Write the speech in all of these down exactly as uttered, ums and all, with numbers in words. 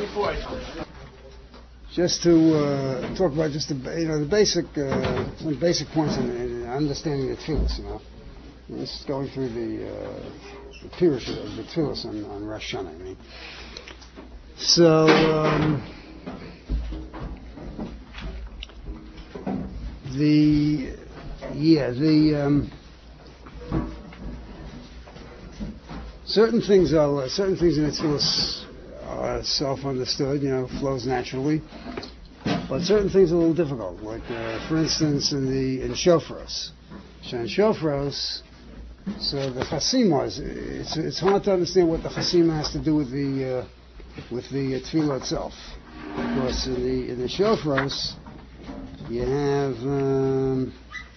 Just to uh, talk about just the you know the basic uh, some basic points in, in understanding the tefillas, you know. This is going through the uh, the pirush of the tefillas on, on Rosh Hashanah. I mean. So um, the yeah the um, certain things are certain things in the tefillas are self-understood, you know, flows naturally. But certain things are a little difficult, like uh, for instance in the in shofros. So in shofros, so the chasimas, it's it's hard to understand what the chasima has to do with the uh, with the tefillah itself, because in the in the shofros you have um,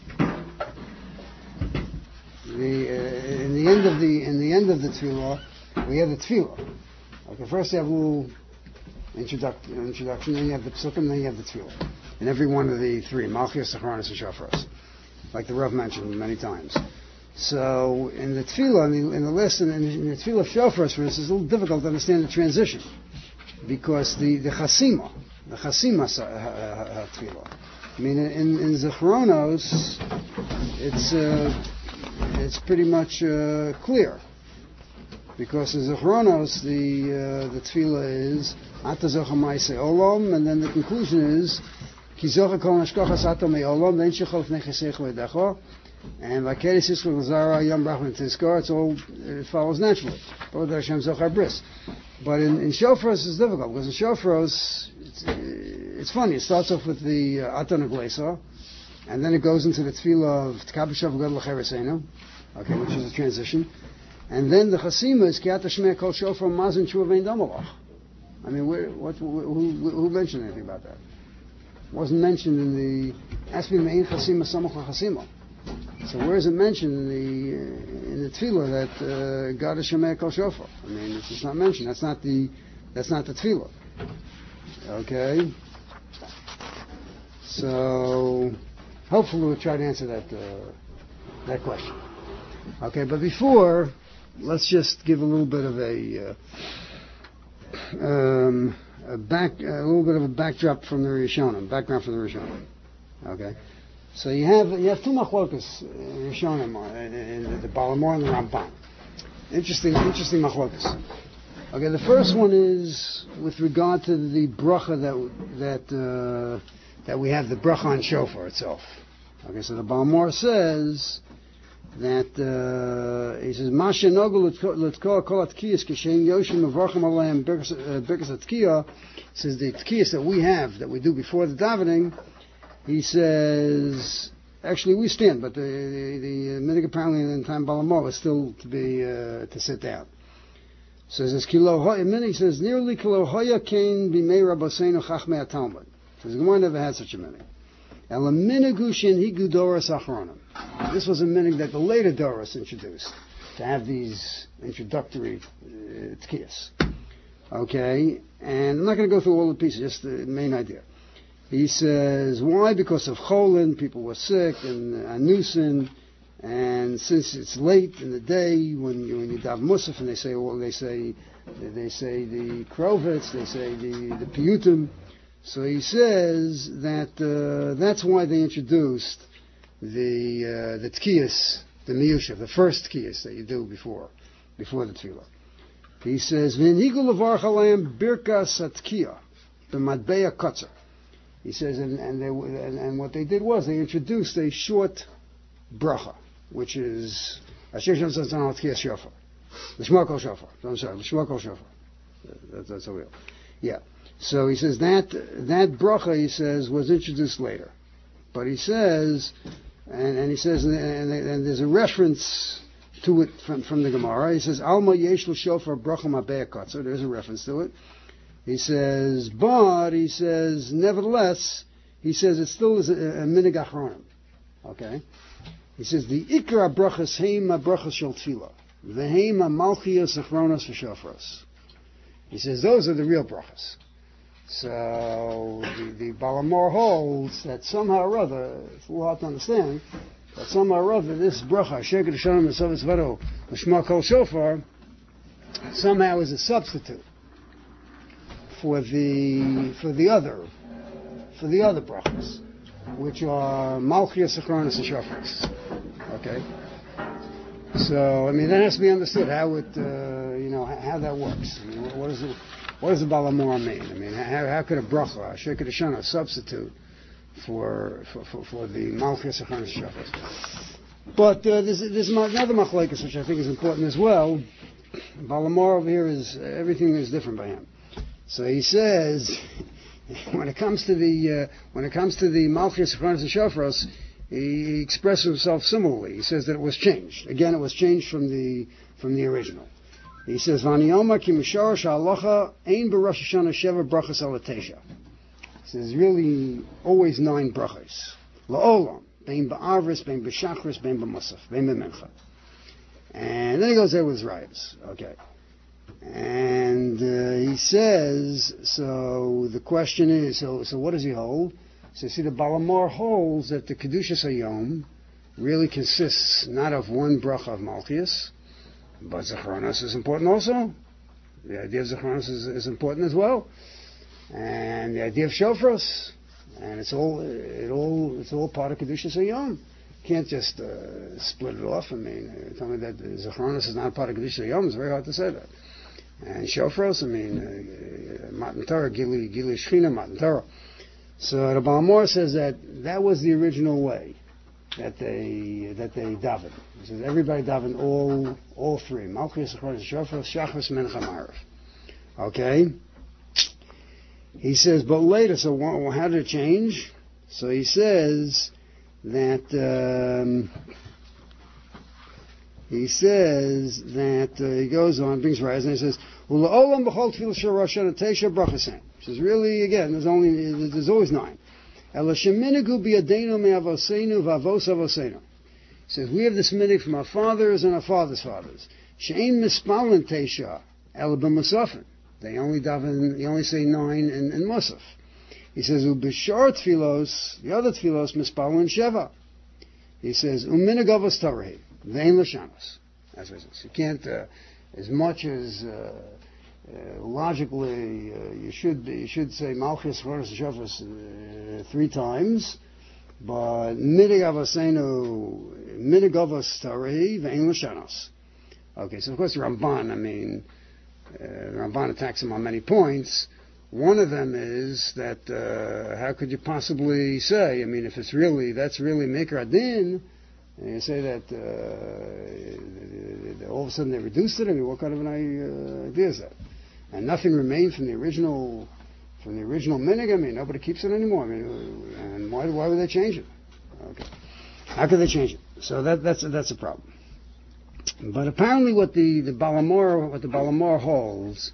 the uh, in the end of the in the end of the tefillah we have the tefillah. Okay, first you have a little introduction, introduction, then you have the psukim, then you have the tefillah. In every one of the three, Malchus, Sacharonis, and Shofros, like the Rav mentioned many times. So in the tefillah, in the, in the lesson, in the, in the tefillah of Shofros, for instance, it's a little difficult to understand the transition, because the, the chasima, the chasima uh, tefillah. I mean, in, in Zacharonos, it's uh, it's pretty much uh, clear. Because in Zechronos, the uh, the tefillah is Ata Zocha Ma'aseh Olam, and then the conclusion is Ki Zocha Kol Nashkochas Ata Me'olam, Ve'en Shechol Fnei Cheseich Ve'edecho, and Vakeres Yisrael L'Zara Yom Brachman Tizkar. It's all it follows naturally. But Hashem Zochar Bris. But in, in Shofros it's difficult, because in Shofros it's, it's funny. It starts off with the uh, Ata Neglesa, and then it goes into the tefillah of T'kabel V'Gadol L'Cheresenu, okay, which is a transition. And then the chasima is Ki Ata Shmei Kol Shofar Mazin Tshuva Vein Damalach. I mean, where, what, who, who mentioned anything about that? It wasn't mentioned in the Aspi Mein Chasima Samach Chasima. So where is it mentioned in the uh, in the tefillah that uh, God is Shmei Kol Shofar? I mean, it's just not mentioned. That's not the that's not the tefillah. Okay. So hopefully we'll try to answer that uh, that question. Okay, but before, let's just give a little bit of a, uh, um, a back, a little bit of a backdrop from the Rishonim, background from the Rishonim. Okay, so you have you have two machlokas in Rishonim, in the Balamor and the Ramban. Interesting, interesting machlokas. Okay, the first one is with regard to the bracha that that uh, that we have the bracha on shofar itself. Okay, so the Balamor says that uh, he says Masha Nogel L'Tkoa Kol Atkiyas Kishem Yoshim Mevarchim Aleim Birkas Atkiyah. Says the Tkiyas that we have, that we do before the davening, he says actually we stand, but the the, the minhag apparently in the time Balamor was still to be uh, to sit down. So says Kilo Hoya. He says nearly Kilo Hoya Kain Bimei Rabbeinu Chachmei Talmud. Says the Gemara never had such a minhag. And the minhagushin higu doros achronim. This was a minhag that the later doros introduced, to have these introductory uh, tkiyas. Okay, and I'm not going to go through all the pieces, just the main idea. He says, why? Because of cholin, people were sick, and anusin, and since it's late in the day when you when you dav musaf, and they say, well, they say they say the krovitz, they say the the piyutim. So he says that uh, that's why they introduced the uh, the tkiyas, the miyusha, the first tkiyas that you do before before the tefillah. He says, "V'nigu levarch aleim birkas atkiyah b'madbeya kotzer." He says, and and, they, and and what they did was they introduced a short bracha, which is Asher Shem Tzantzan Tkiyas Shofar, l'shma kol shofar. I'm sorry, l'shma kol shofar. That's that's a real, yeah. So he says that that bracha, he says, was introduced later, but he says, and, and he says, and, and, and there's a reference to it from, from the Gemara. He says, Alma yesh l'shofar bracha ma'beya kotzer. There's a reference to it. He says, but he says, nevertheless, he says it still is a, a minhag achronim. Okay, he says the ikra brachas heima brachas shel tefillah, v'heima malchiyos achronos v'shofros. He says those are the real brachas. So the, the Balamor holds that somehow or other, it's a little hard to understand, but somehow or other this bracha, Sheikh Hashanah Mesavis Vado, L'shma Kol Shofar, somehow is a substitute for the for the other for the other brachas, which are Malchus, Achronos, and Shofros. Okay. So I mean that has to be understood how it uh, you know how that works. I mean, what, what is it? What does the Balamor mean? I mean, how, how could a bracha, a Sheket Hashana, substitute for for, for, for the Malchus, Achronos, and Shofros? But uh, there's, there's another machlekes which I think is important as well. Balamor over here is everything is different by him. So he says, when it comes to the uh, when it comes to the Malchus, Achronos, and Shofros, he, he expresses himself similarly. He says that it was changed. Again, it was changed from the from the original. He says, "V'aniyoma ki misharash halacha ein b'Rosh Hashanah sheva brachas ala tesha." He says, really, always nine brachas. La'olam. Bein ba'avris, bein b'shachris, bein b'musaf, bein b'mincha. And then he goes there with his rayos. Okay. And uh, he says, so the question is, so so what does he hold? So see, the Balamor holds that the Kedushas Hayom really consists not of one bracha of Malchus, but Zechronos is important also. The idea of Zechronos is, is important as well. And the idea of Shofros. And it's all, it all, it's all part of Kedushas Hayom. You can't just uh, split it off. I mean, uh, tell me that Zechronos is not part of Kedushas Hayom. It's very hard to say that. And Shofros, I mean, uh, Matan Torah, Gili, Gili Shechina, Matan Torah. So the Balamor says that that was the original way that they that they daven. He says everybody daven all all three: Malchus, Zechronos, Shofros, Shachris, Mincha, Ma'ariv. Okay. He says, but later, so well, how did it change? So he says that um, he says that uh, he goes on, brings rise, and he says, "U'la'olam b'chol tefillah shel Rosh Hashanah teisha brachas." He says, really, again, there's only there's always nine. Ela sheminigu biyadeinu me'avoseinu v'avos avoseinu. He says, we have this minig from our fathers and our fathers' fathers. She'ein mispalin teisha ela b'musafin. They only daven, they only say nine in, in Musaf. He says, Ubishar tfilos, the other tfilos, mispalin sheva. He says, Uminagavos tarahi, vein lashanos. That's what it says. You can't, uh, as much as uh, uh, logically uh, you should you should say Malchus, Achronos, and Shofros uh, three times, but minagavosenu, minagavos tarahi, vein lashanos. Okay, so of course the Ramban, I mean, Uh, Ramban attacks him on many points. One of them is that uh, how could you possibly say? I mean, if it's really that's really Meker Adin, and you say that uh, all of a sudden they reduced it. I mean, what kind of an uh, idea is that? And nothing remained from the original from the original minig. I mean, nobody keeps it anymore. I mean, and why why would they change it? Okay, how could they change it? So that that's that's a problem. But apparently what the, the Balamor what the Balamor holds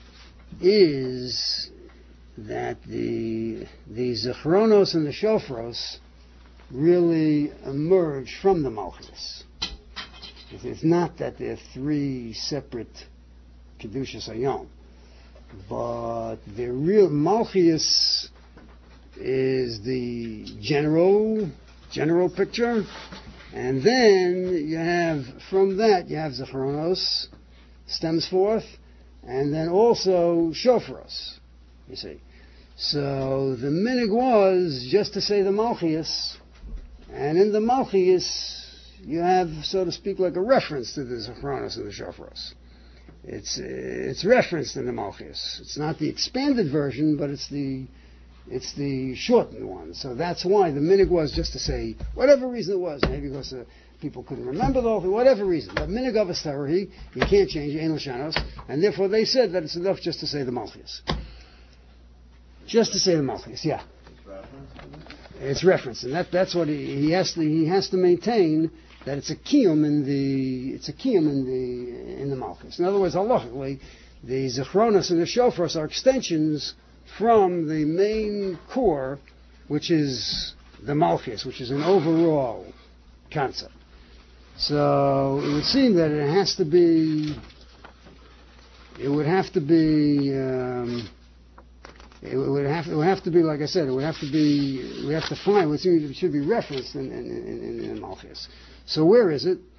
is that the the Zechronos and the Shofros really emerge from the Malchus. It's not that they're three separate Kedushas Hayom, but the real Malchus is the general general picture. And then you have, from that, you have Zechronos, stems forth, and then also Shofros, you see. So the minig was just to say the Malchus, and in the Malchus, you have, so to speak, like a reference to the Zechronos and the Shofros. It's, it's referenced in the Malchus. It's not the expanded version, but it's the It's the shortened one. So that's why the minig was just to say, whatever reason it was, maybe because uh, people couldn't remember the whole thing, whatever reason. But minig of Astarahi, you can't change Ein Lashanos, and therefore they said that it's enough just to say the Malchus. Just to say the Malchus, yeah. It's reference, and that, that's what he, he has to he has to maintain, that it's a kiyum in the it's a kiyum in the in the Malchus. In other words, halachically, the Zechronos and the Shofros are extensions from the main core, which is the Malchus, which is an overall concept. So it would seem that it has to be, it would have to be, um, it would have, it would have to be, like I said, it would have to be, we have to find what it should be referenced in, in, in, in Malchus. So where is it?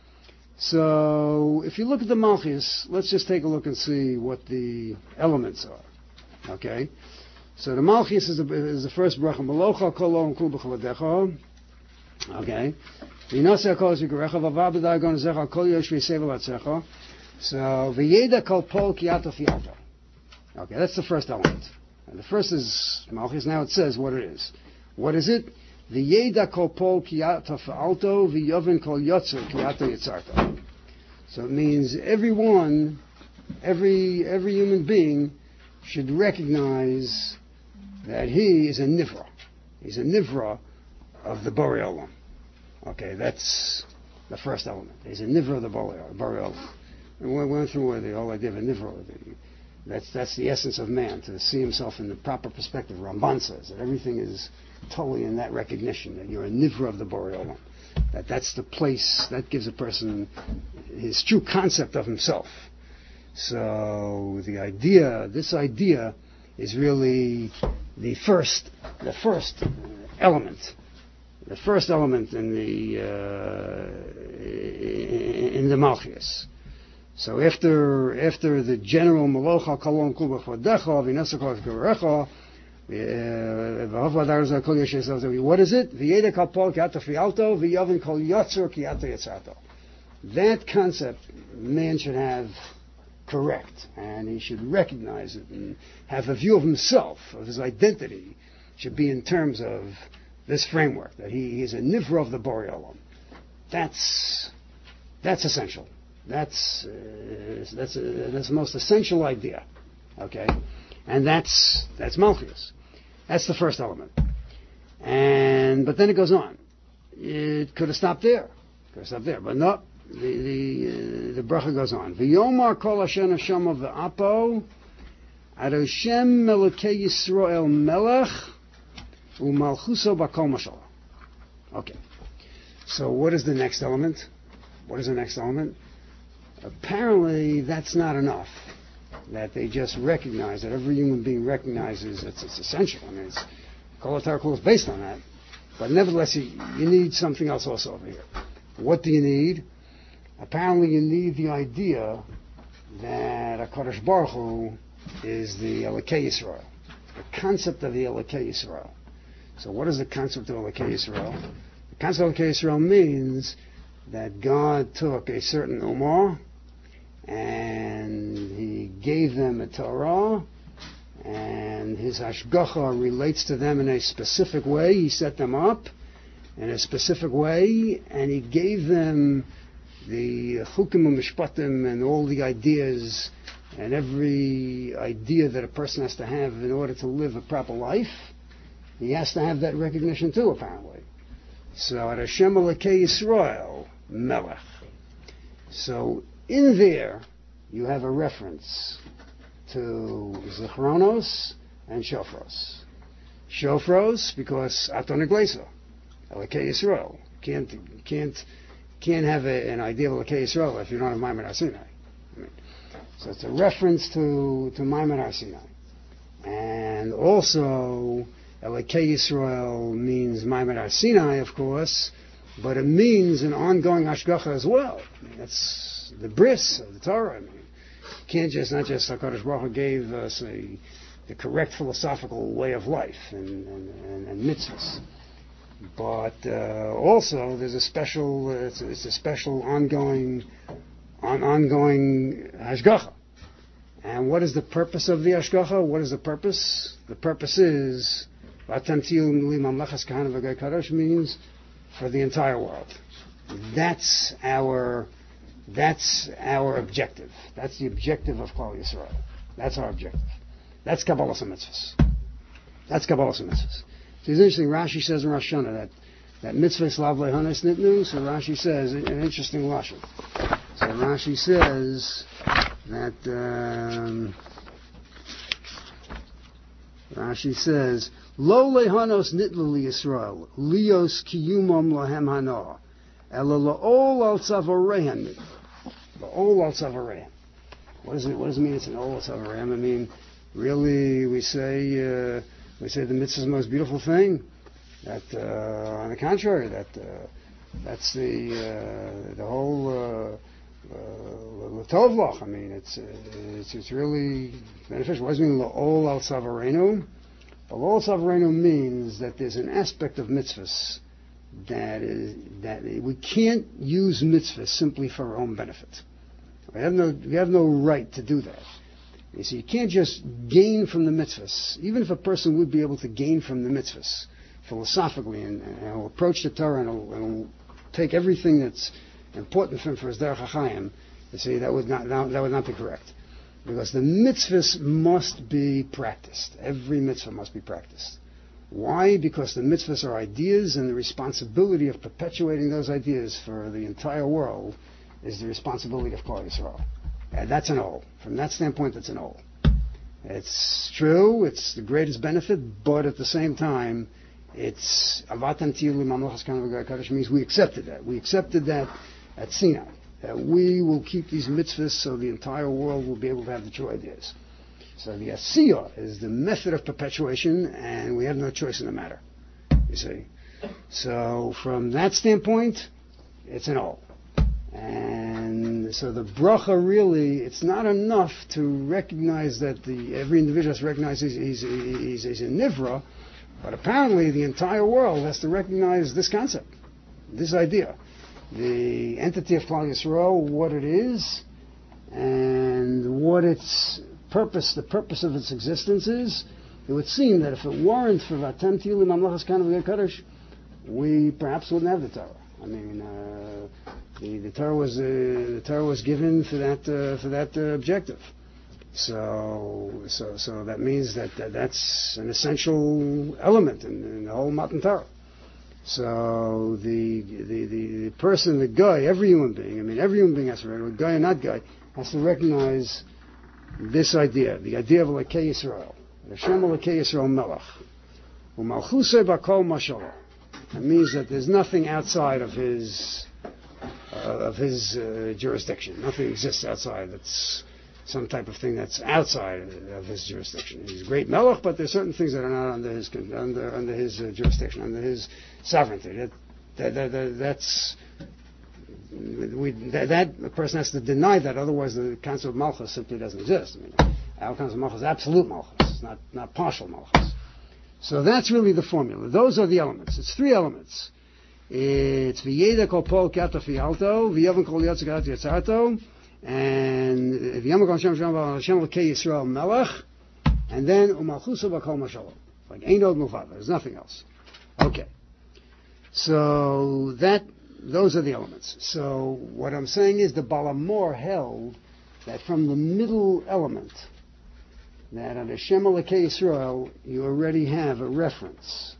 So if you look at the Malchus, let's just take a look and see what the elements are. Okay? So the Malchus is the, is the first bracha. Melocha kolo and kul b'chaladecha. Okay? V'yinaseh kol zikarecha v'avav b'dai gon zecha kol yosh v'yisevel atzecha. So v'yeda kol pol kiyato fiyato. Okay, that's the first element. And the first is Malchus. Now it says what it is. What is it? V'yeda kol pol kiyato fa'alto v'yoven kol yotzer kiyato yitzarto. So it means everyone, every every human being should recognize that he is a nivra. He's a nivra of the Borei Olam. Okay, that's the first element. He's a nivra of the Borei Olam. And we went through the whole idea of a nivra. That's that's the essence of man, to see himself in the proper perspective. Ramban says that everything is totally in that recognition, that you're a nivra of the Borei Olam. That that's the place that gives a person his true concept of himself. So the idea, this idea, is really the first, the first element, the first element in the uh, in the Malchus. So after after the general Melocha Kolon Kubach Vadecha V'Nesakov Gerecha. What is it? V'yeda kol pol kiyato fialto v'yoven kol yotzer kiyato yitzarto. That concept man should have correct, and he should recognize it and have a view of himself, of his identity, should be in terms of this framework, that he is a nivra of the Borei Olam. That's that's essential. That's uh, that's uh, that's the most essential idea. Okay, and that's that's Malchus. That's the first element. And but then it goes on. It could have stopped there. Could have stopped there, but no. The the, uh, the bracha goes on. V'yomar kol asher neshama v'apo adoshem melekei Yisrael melech u'malchuso b'kol mashallah. Okay. So what is the next element? What is the next element? Apparently that's not enough. That they just recognize, that every human being recognizes it's, it's essential. I mean, it's, Kol HaTorah Kol is based on that. But nevertheless, you, you need something else also over here. What do you need? Apparently you need the idea that HaKadosh Baruch Hu is the Elokei Yisrael. The concept of the Elokei Yisrael. So what is the concept of Elokei Yisrael? The concept of Elokei Yisrael means that God took a certain Ummah and He gave them a Torah, and His Hashgacha relates to them in a specific way. He set them up in a specific way, and He gave them the Chukim u'Mishpatim and all the ideas and every idea that a person has to have in order to live a proper life. He has to have that recognition too, apparently. So, at Hashem Elokei Yisrael, Melech. So, in there, you have a reference to Zichronos and Shofros. Shofros, because Aton Iglesia, Elokei Yisrael. Can't, can't, can't have a, an idea of Elokei Yisrael if you don't have Maimon Har Sinai. I mean, so it's a reference to, to Maimon Har Sinai. And also, Elokei Yisrael means Maimon Har Sinai, of course, but it means an ongoing hashgacha as well. I mean, that's the bris of the Torah. I mean, you can't just, not just HaKadosh Baruch Hu gave us a, the correct philosophical way of life and, and, and, and mitzvahs, but uh, also there's a special, uh, it's, a, it's a special ongoing, on, ongoing hashgacha. And what is the purpose of the hashgacha? What is the purpose? The purpose is means for the entire world. That's our that's our objective. That's the objective of Klal Yisrael. That's our objective. That's Kabbalas HaMitzvahs. That's Kabbalas HaMitzvahs. So it's interesting, Rashi says in Rosh Hashanah that, that mitzvahs lav lehanes nitnu, so Rashi says, an interesting lashon. So Rashi says that, um, Rashi says, Lo lehanos nitlu li Yisrael, lios kiyumam lahem hanoah, ela la'ol al tzavarehem, la'ol al tzavarehem. What does it, what does it mean it's an ol al tzavarehem? I mean, really, we say, uh, we say the mitzvah is the most beautiful thing. That, uh, on the contrary, that, uh, that's the, uh, the whole, uh, L'tovlach. I mean, it's it's it's really beneficial. What does it mean l'ol al savarenu? L'ol al savarenu means that there's an aspect of mitzvahs that is that we can't use mitzvahs simply for our own benefit. We have no we have no right to do that. You see, you can't just gain from the mitzvahs, even if a person would be able to gain from the mitzvahs philosophically, and, and he'll approach the Torah and he'll, and he'll take everything that's important for him for his derech hachayim. You see, that would not that would not be correct, because the mitzvahs must be practiced. Every mitzvah must be practiced. Why? Because the mitzvahs are ideas, and the responsibility of perpetuating those ideas for the entire world is the responsibility of Klal Yisrael. And that's an all. From that standpoint, that's an all. It's true, it's the greatest benefit, but at the same time, it's avatam tiyu limamlachas kana v'gakadosh means we accepted that. We accepted that at Sinai, that we will keep these mitzvahs so the entire world will be able to have the true ideas. So the asiyah is the method of perpetuation, and we have no choice in the matter. You see. So from that standpoint, it's an all. And so the bracha really, it's not enough to recognize that the every individual has to recognize he's, he's, he's, he's a nivra, but apparently the entire world has to recognize this concept, this idea. The entity of Klal Yisrael, what it is, and what its purpose, the purpose of its existence is. It would seem that if it weren't for Vatem Tilu Mamlachas Kana V'Kadosh, we perhaps wouldn't have the Torah. I mean, uh, the, the Torah was uh, the Torah was given for that uh, for that uh, objective. So so so that means that, that that's an essential element in, in the whole Matan Torah. So the, the the the person, the guy, every human being, I mean, every human being has to recognize, guy or not guy, has to recognize this idea, the idea of Elokei Yisrael, Hashem Elokei Yisrael Melech, U'malchusei B'kol Mashallah. It means that there's nothing outside of his uh, of his uh, jurisdiction. Nothing exists outside. That's some type of thing that's outside of his jurisdiction. He's a great melech, but there's certain things that are not under his under under his uh, jurisdiction, under his sovereignty. That, that, that, that that's we that, that person has to deny that. Otherwise, the concept of malchus simply doesn't exist. I mean, our concept of malchus is absolute malchus, not not partial malchus. So that's really the formula. Those are the elements. It's three elements. It's v'yeda kol pol kato fialto, v'yavon kol yotze kato yotzato, and v'yamon kol Hashem Hashem Elokei Yisrael Melech, and then u'malchuso b'kol mashallah. Like ain't od milvado. There's nothing else. Okay. So that those are the elements. So what I'm saying is the Balamor held that from the middle element, that on Hashem Elokei Yisrael, you already have a reference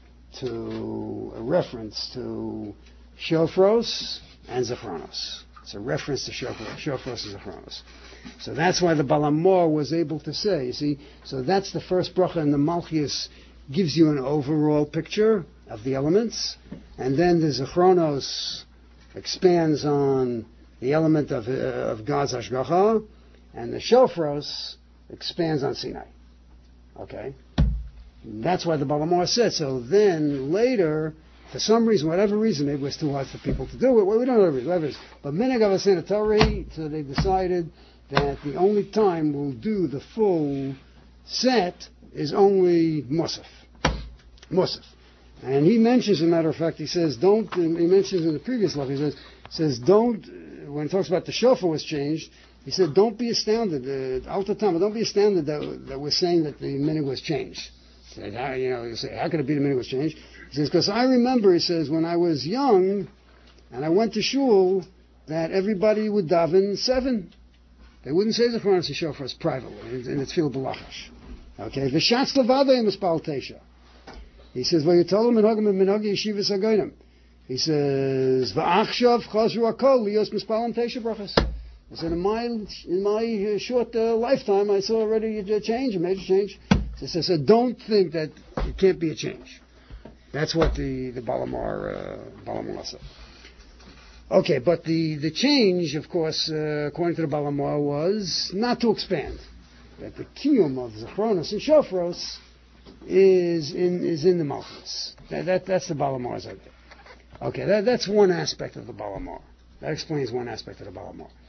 to a reference to Shofros and Zechronos. It's a reference to Shofros, Shofros and Zechronos. So that's why the Balamor was able to say, you see, so that's the first bracha, and the Malchus gives you an overall picture of the elements, and then the Zechronos expands on the element of, uh, of God's Hashgacha, and the Shofros expands on Sinai. Okay? That's why the Balamor said. So then, later, for some reason, whatever reason, it was too hard for people to do it. Well, we don't know the reason, whatever it is. But Minhag Avos Torah, so they decided that the only time we'll do the full set is only Musaf. Musaf. And he mentions, as a matter of fact, he says, don't, he mentions in the previous level, he says, says don't, when he talks about the shofar was changed, he said, don't be astounded, uh, Alta Tama, don't be astounded that, that we're saying that the minhag was changed. He said, how, you know, you say, how could it be the minhag was changed? He says, because I remember, he says, when I was young, and I went to shul, that everybody would daven seven. They wouldn't say the Zechronos and Shofars privately, in the Tefillah B'Lachash. Okay, V'shatz levadei mispal teisha. He says, well, you told him minhagim and minhagi yeshivas hagoyim. He says, v'achshav chazru akol liyos mispalim teisha brachas. I said, in my, in my uh, short uh, lifetime, I saw already a change, a major change. So I said, don't think that it can't be a change. That's what the, the Balamar, uh, Balamar said. Okay, but the, the change, of course, uh, according to the Balamar, was not to expand. That the kiyum of Zechronos and Shofros is in, is in the Malchus. That, that, that's the Balamar's idea. Okay, that, that's one aspect of the Balamar. That explains one aspect of the Balamar.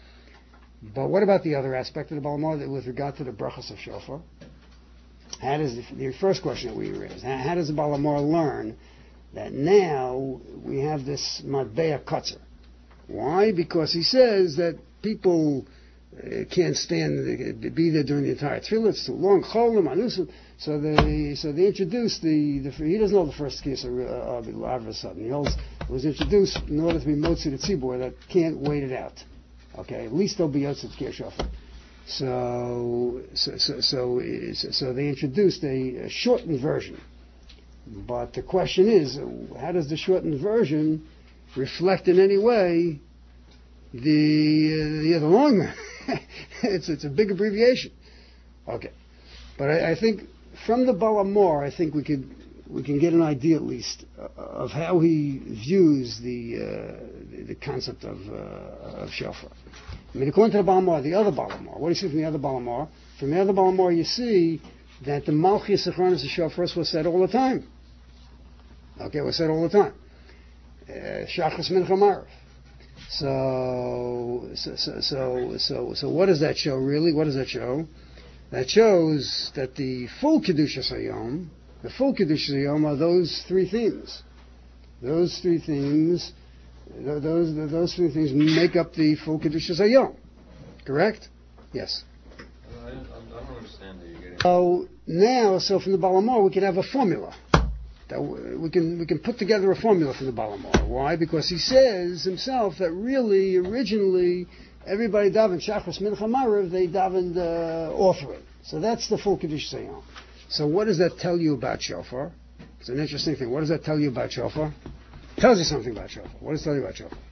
But what about the other aspect of the Balamor with regard to the brachas of shofar? How does the, the first question that we raised? How, how does the Balamor learn that now we have this matbea kotzer? Why? Because he says that people uh, can't stand uh, be there during the entire tefillah. It's too long. Cholim, anusim. So they so they introduced the, the he doesn't know the first case of Avra sudden. He holds it was introduced in order to be motzi the tzibur that can't wait it out. Okay, at least they'll be yotzei kir shofar. So so so so, so they introduced a, a shortened version. But the question is, how does the shortened version reflect in any way the uh, the, the long? it's it's a big abbreviation. Okay, but I, I think from the Balamor, I think we could we can get an idea at least uh, of how he views the uh, the, the concept of uh, of shofar. I mean, according to the Balamor, the other Balamor, what do you see from the other Balamor? From the other Balamor, you see that the Malchus Achronis of shofar was said all the time. Okay, it was said all the time. Shachas Mincha Marav. So, so, so, so, so, so, what does that show really? What does that show? That shows that the full Kedushas Hayom, the full Kedushas Hayom are those three themes. Those three themes, those, those three things make up the full Kedushas Hayom. Correct? Yes. I don't, I don't understand that you're getting. So, now, so from the Balamor, we can have a formula. That we can we can put together a formula for the Balamor. Why? Because he says himself that really, originally, everybody davened Shachris Mincha Marav, they davened uh, offering. So that's the full Kiddush Sayom. So what does that tell you about shofar? It's an interesting thing. What does that tell you about shofar? It tells you something about shofar. What does it tell you about shofar?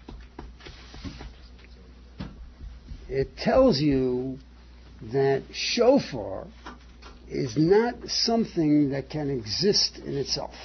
It tells you that shofar is not something that can exist in itself.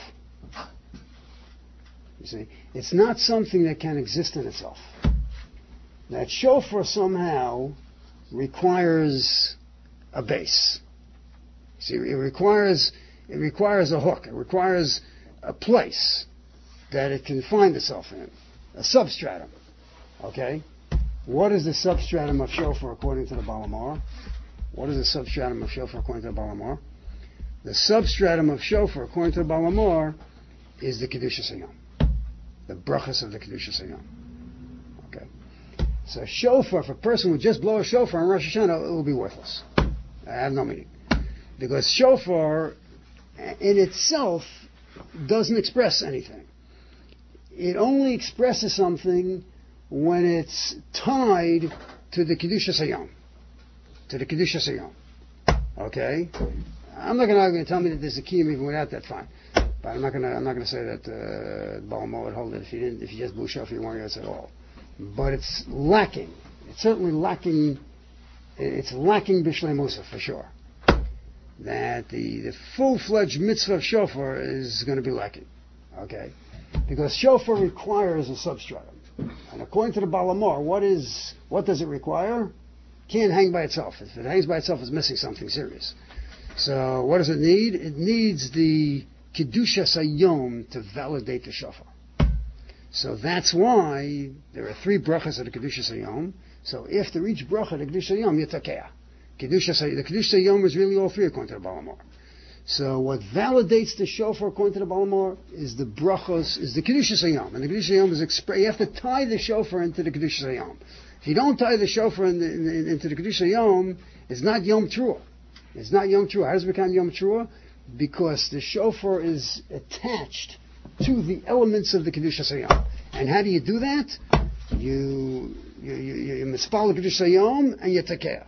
You see, it's not something that can exist in itself. That shofar somehow requires a base. See, it requires it requires a hook. It requires a place that it can find itself in, a substratum. Okay, what is the substratum of shofar according to the Balamor? What is the substratum of shofar according to the Balamor? The substratum of shofar according to the Balamor is the Kedushas Hayom, the brachas of the Kedushas Hayom. Okay, so shofar, if a person would just blow a shofar on Rosh Hashanah, it will be worthless. I have no meaning, because shofar in itself doesn't express anything. It only expresses something when it's tied to the Kedushas Hayom. To the Kedushas Hayom. Okay? I'm not going to argue and tell me that there's a kiyum even without that, fine. But I'm not going to I'm not going to say that uh, Balamor would hold it if you didn't if you just blew shofar you weren't yours at all. But it's lacking. It's certainly lacking it's lacking Bishlei Musa for sure. That the, the full-fledged mitzvah of shofar is going to be lacking. Okay? Because shofar requires a substratum. And according to the Balamor, what is what does it require? Can't hang by itself. If it hangs by itself, it's missing something serious. So what does it need? It needs the Kedushas Hayom to validate the shofar. So that's why there are three brachas of the Kedushas Hayom. So after each bracha, the Kedushas Hayom, Yitakea. Kedushas The Kedushas Hayom is really all three according to the Balamor. So what validates the shofar according to the Balamor is the brachos, is the Kedushas Hayom. And the Kedushas Hayom is expressed, you have to tie the shofar into the Kedushas Hayom. If you don't tie the shofar in the, in the, into the Kedushas Hayom, it's not Yom Teruah. It's not Yom Teruah. How does it become Yom Teruah? Because the shofar is attached to the elements of the Kedushas Hayom. And how do you do that? You you you, you mispal the Kedushas Hayom and you takea.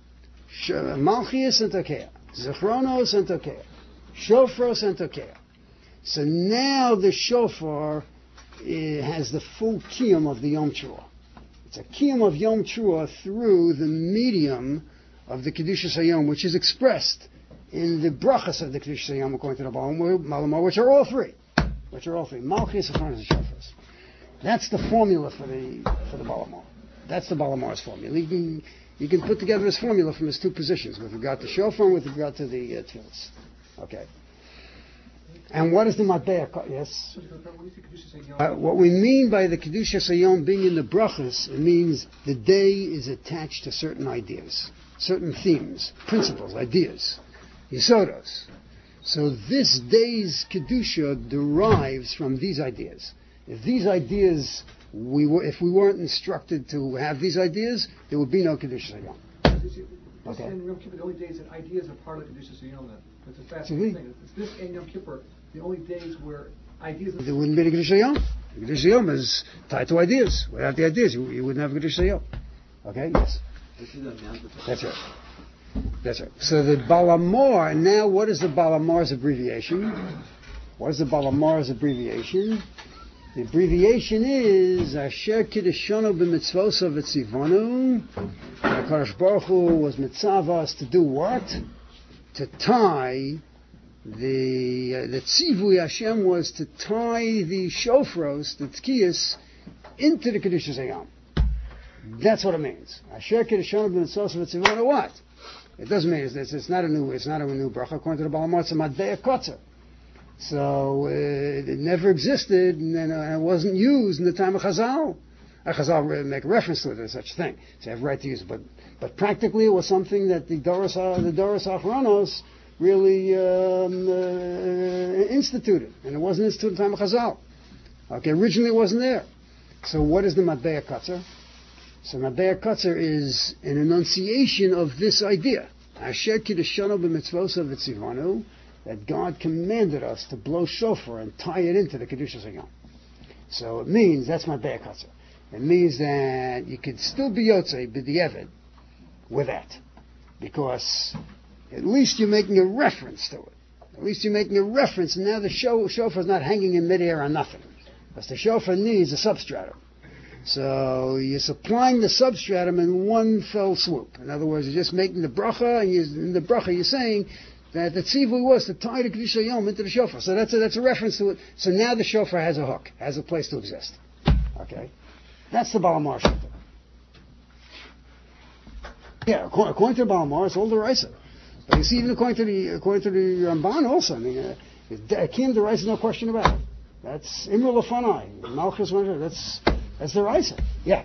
Malchias and takea. Zechronos and takea. Shofros and takea. So now the shofar uh, has the full kiyum of the Yom Teruah. It's a kiyum of Yom Teruah through the medium of the Kedushas Hayom, which is expressed in the brachas of the Kedushas Hayom according to the Balamor, which are all three. Which are all three. Malchus, Zechronos, and Shofros. That's the formula for the for the Balamor. That's the Balamor's formula. You can, you can put together his formula from his two positions, with regard to shofar and with regard to the uh, tefillahs. Okay. And what is the Matbeya? Yes? Uh, what we mean by the Kedushas Hayom being in the brachas, it means the day is attached to certain ideas, certain themes, principles, ideas, yisodos. So this day's Kedusha derives from these ideas. If these ideas, we were, if we weren't instructed to have these ideas, there would be no Kedushas Hayom. This Okay. and Yom Kippur, the only days that ideas are part of the Kedushas Hayom. Then it's a See? fascinating thing. It's this and Yom Kippur, the only days where ideas. There wouldn't be a Kedushas Hayom. The Kedushas Hayom is tied to ideas. Without the ideas, you, you wouldn't have a Kedushas Hayom. Okay? Yes. That's right. That's right. So the Balamor, now what is the Balamar's abbreviation? What is the Balamar's abbreviation? The abbreviation is Asher Kiddushanu b'mitzvosav v'tzivonu. HaKadosh Baruch Hu was mitzvah us to do what? To tie the uh, the tzivui Hashem was to tie the shofros, the tkiyas, into the Kedushas Hayom. That's what it means. Asher Kiddushanu b'mitzvosav v'tzivonu. What? It doesn't mean it's, it's not a new it's not a new bracha. According to the Balamar, it's a Matbeya Kotzer. So uh, it never existed, and then, uh, it wasn't used in the time of Chazal. Uh, Chazal make a reference to it as such thing, so I have a right to use it. But but practically, it was something that the Doros uh, the Doros Achronos really um, uh, instituted, and it wasn't instituted in the time of Chazal. Okay, originally it wasn't there. So what is the Matbeya Kotzer? So Matbeya Kotzer is an enunciation of this idea. Asher Kiddushanu b'mitzvosav v'tzivanu, that God commanded us to blow shofar and tie it into the Kedushas Hayom. So it means, that's Matbeya Kotzer. It means that you could still be Yotzei b'di'evid with that. Because at least you're making a reference to it. At least you're making a reference, and now the sho- shofar is not hanging in midair on nothing. Because the shofar needs a substratum. So you're supplying the substratum in one fell swoop. In other words, you're just making the bracha, and you, in the bracha you're saying that the tzivui was to tie the Kedushas Hayom into the shofar. So that's a, that's a reference to it. So now the shofar has a hook, has a place to exist. Okay? That's the Balamar Shofar. Yeah, according, according to the Balamar, it's all the Raisa. But you see, even according to the according to the Ramban also, I mean, uh, Akim the Raisa, no question about it. That's Imru Lafanai, Malchus, that's that's the Raisa. Yeah.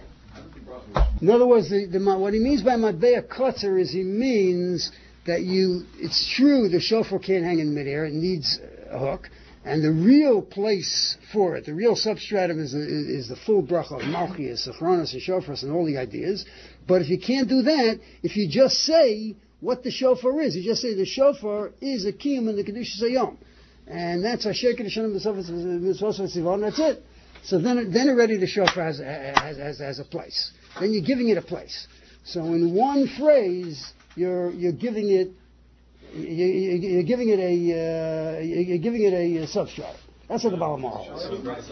In other words, the, the, what he means by Matbeya Kotzer is he means that you, it's true the shofar can't hang in midair, it needs a hook, and the real place for it, the real substratum is, is, is the full bracha of Malchias, Sechronos, and Shofars, and all the ideas. But if you can't do that, if you just say what the shofar is, you just say the shofar is a kiyum in the Kedushas Hayom, and that's Asher Kiddushanu b'mitzvosav v'tzivonu, that's it. So then, then already the shofar has, has, has, has a place. Then you're giving it a place. So in one phrase, you're you're giving it you, you're giving it a uh, you're giving it a substrate. That's what the Balamar holds.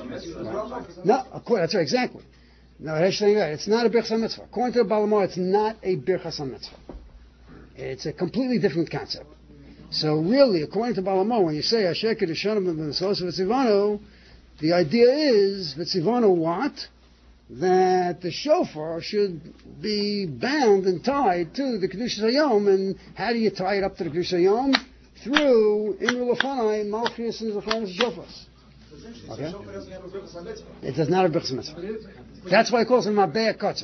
Right. No, of course, that's right, exactly. No, it's not a birchas mitzvah. According to the Balamar, it's not a birchas mitzvah. It's a completely different concept. So really, according to Balamar, when you say Asher Kiddushanu b'mitzvosav v'tzivonu, the idea is v'tzivonu what? That the shofar should be bound and tied to the Kedushas Hayom, and how do you tie it up to the Kedushas Hayom? Through Imru Lafanai, Malchias, and Zechronos, and Shofars. Okay? It does not have Birchas Mitzvah. That's why it calls it Matbeya Kotzer.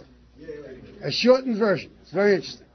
A shortened version. It's very interesting.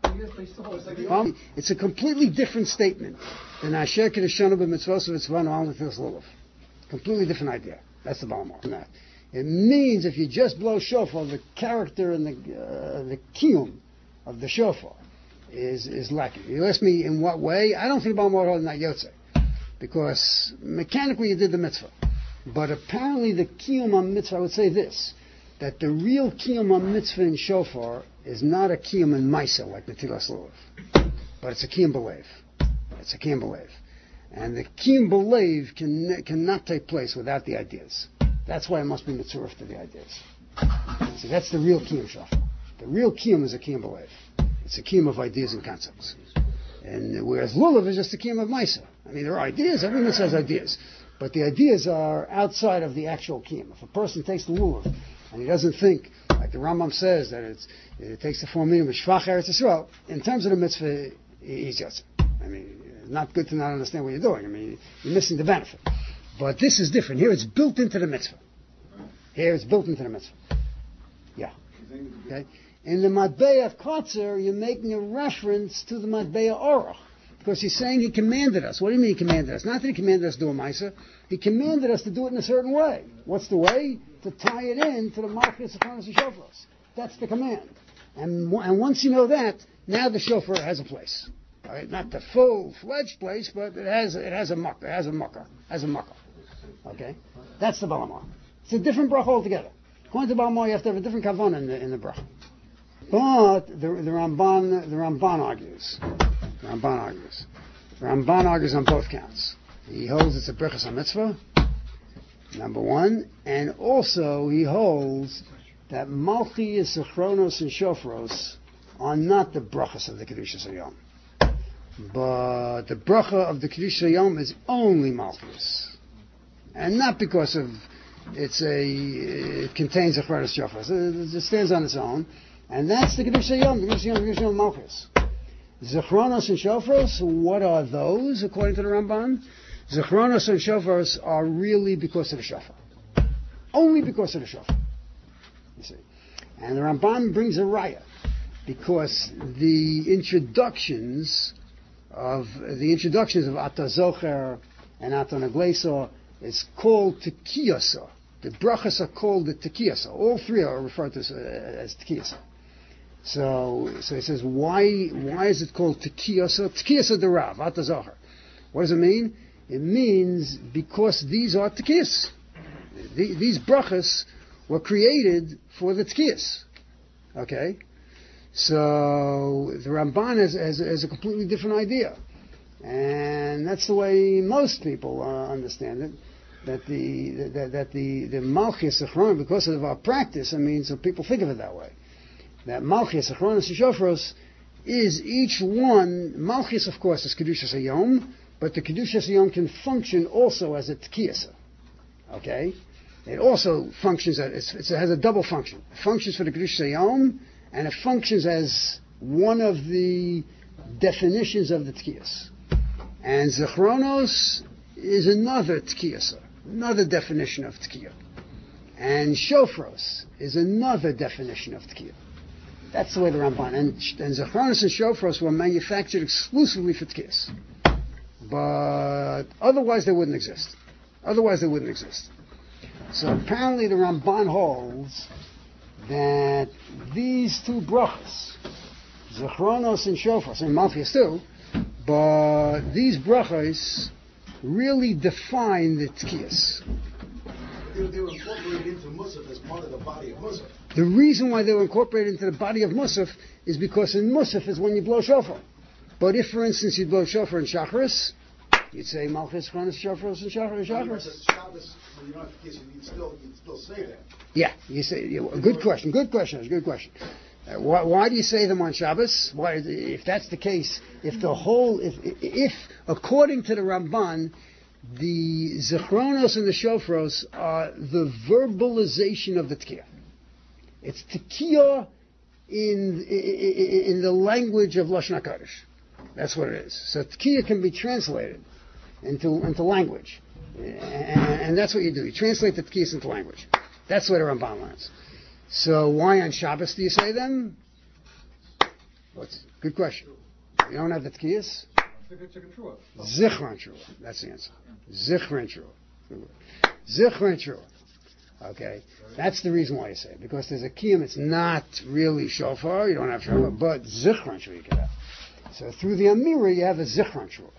Um, it's a completely different statement than Asher Kiddushanu b'mitzvosav v'tzivonu al nefilus lulav. Completely different idea. That's the Balamar. It means if you just blow shofar, the character and the uh, the kiyum of the shofar is is lacking. You ask me in what way? I don't think Balamar holds not yotzei, because mechanically you did the mitzvah, but apparently the kiyum on mitzvah. I would say this: that the real kiyum on mitzvah in shofar is not a kiyum in Maisa like Netilas Lulav, but it's a kiyum b'leiv. It's a kiyum b'leiv, and the kiyum b'leiv can cannot take place without the ideas. That's why it must be mitzurif to the ideas. See, that's the real kiyum shofar. The real kiyum is a kiyum b'leiv. It's a kiyum of ideas and concepts. And whereas lulav is just a kiyum of Maisa. I mean, there are ideas. Everyone says ideas. But the ideas are outside of the actual kiyum. If a person takes the lulav and he doesn't think, like the Rambam says, that it's, it takes the form meaning of Shvach Eretz Yisrael, in terms of the mitzvah, he's yotzer. I mean, not good to not understand what you're doing. I mean, you're missing the benefit. But this is different. Here it's built into the mitzvah. Here it's built into the mitzvah. Yeah. Okay. In the Matbeya of Kotzer, you're making a reference to the Matbeya Orach. Because he's saying he commanded us. What do you mean he commanded us? Not that he commanded us to do a Maisa. He commanded us to do it in a certain way. What's the way? To tie it in to the Malchus of Chronos and Shofros. That's the command. And, and once you know that, now the shofar has a place. All right? Not the full-fledged place, but it has it has a mucker, it has a mucker, has a mucker. Okay? That's the Balamar. It's a different bracha altogether. According to Balamar, you have to have a different kavanah in the, in the bracha. But the, the Ramban the Ramban argues. The Ramban argues. The Ramban argues on both counts. He holds it's a brachas HaMitzvah, number one, and also he holds that Malchus, Zichronos, and Shofros are not the brachas of the Kedushas Hayom. But the bracha of the Kedushas Hayom is only Malchus. And not because of it's a it contains Zichronos Shofros. It, it stands on its own. And that's the Kedushas Hayom, the Kedushas Hayom, the Kedushas Hayom Malchus. Zichronos and Shofros, what are those according to the Ramban? Zichronos and Shofros are really because of the shofar. Only because of the shofar. You see. And the Ramban brings a raya because the introductions of the introductions of Ata Zocher and Ata Nagleso is called Tekiyasa. The brachas are called the Tekiyasa. All three are referred to as, uh, as Tekiyasa. So, so he says, why why is it called Tekiyasa? Tekiyasa de Rav, Ata Zocher. What does it mean? It means because these are Tekiyas. The, these brachas were created for the Tekiyas. Okay? So the Ramban has, has, has a completely different idea. And that's the way most people uh, understand it. That the that, that the, the Malchus Zichron, because of our practice, I mean, so people think of it that way. That Malchus, Zichronos, and Shofros is each one, Malchus, of course, is Kedushas Hayom, but the Kedushas Hayom can function also as a Tekiyasa. Okay? It also functions, as, it's, it has a double function. It functions for the Kedushas Hayom, and it functions as one of the definitions of the Tekiyas. And Zichronos is another Tekiyasa, another definition of Tekiyah. And Shofros is another definition of Tekiyah. That's the way the Ramban. And, and Zichronos and Shofros were manufactured exclusively for Tekiyas. But otherwise they wouldn't exist. Otherwise they wouldn't exist. So apparently the Ramban holds that these two brachas, Zichronos and Shofros, and Malchus too, but these brachas really define the Tekiyas. They, they were incorporated into Musaf as part of the body of Musaf. The reason why they were incorporated into the body of Musaf is because in Musaf is when you blow shofar. But if, for instance, you blow shofar in Shacharis, you'd say Malchus, Chronos, Shofros, and Shacharis. Shabbos, when you don't have to kiss, you'd still, you'd still say that. Yeah, you say, you, good question, good question, good question. Uh, why, why do you say them on Shabbos? Why, if that's the case, if the whole, if, if according to the Ramban, the Zichronos and the Shofros are the verbalization of the Tekiyah. It's Tekiyah in, in, in the language of Lashon HaKodesh. That's what it is. So Tekiyah can be translated into, into language. And, and that's what you do. You translate the Tekiyahs into language. That's what the Ramban learns. So why on Shabbos do you say them? What's, good question. You don't have the Tekiyahs? Zichron Trua. That's the answer. Zichron Trua. Zichron Trua. Okay. That's the reason why you say it. Because there's a kiyum, it's not really shofar, you don't have shofar, but Zichron Trua you can have. So through the Amira you have a Zichron Trua.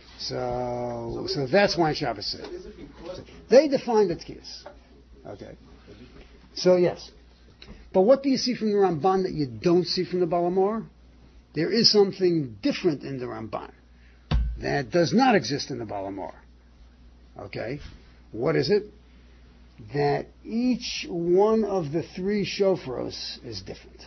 So, so that's why Shabbos said it. They define the Tekiyas. Okay. So yes. But what do you see from the Ramban that you don't see from the Balamor? There is something different in the Ramban that does not exist in the Balamor. Okay? What is it? That each one of the three shofaros is different.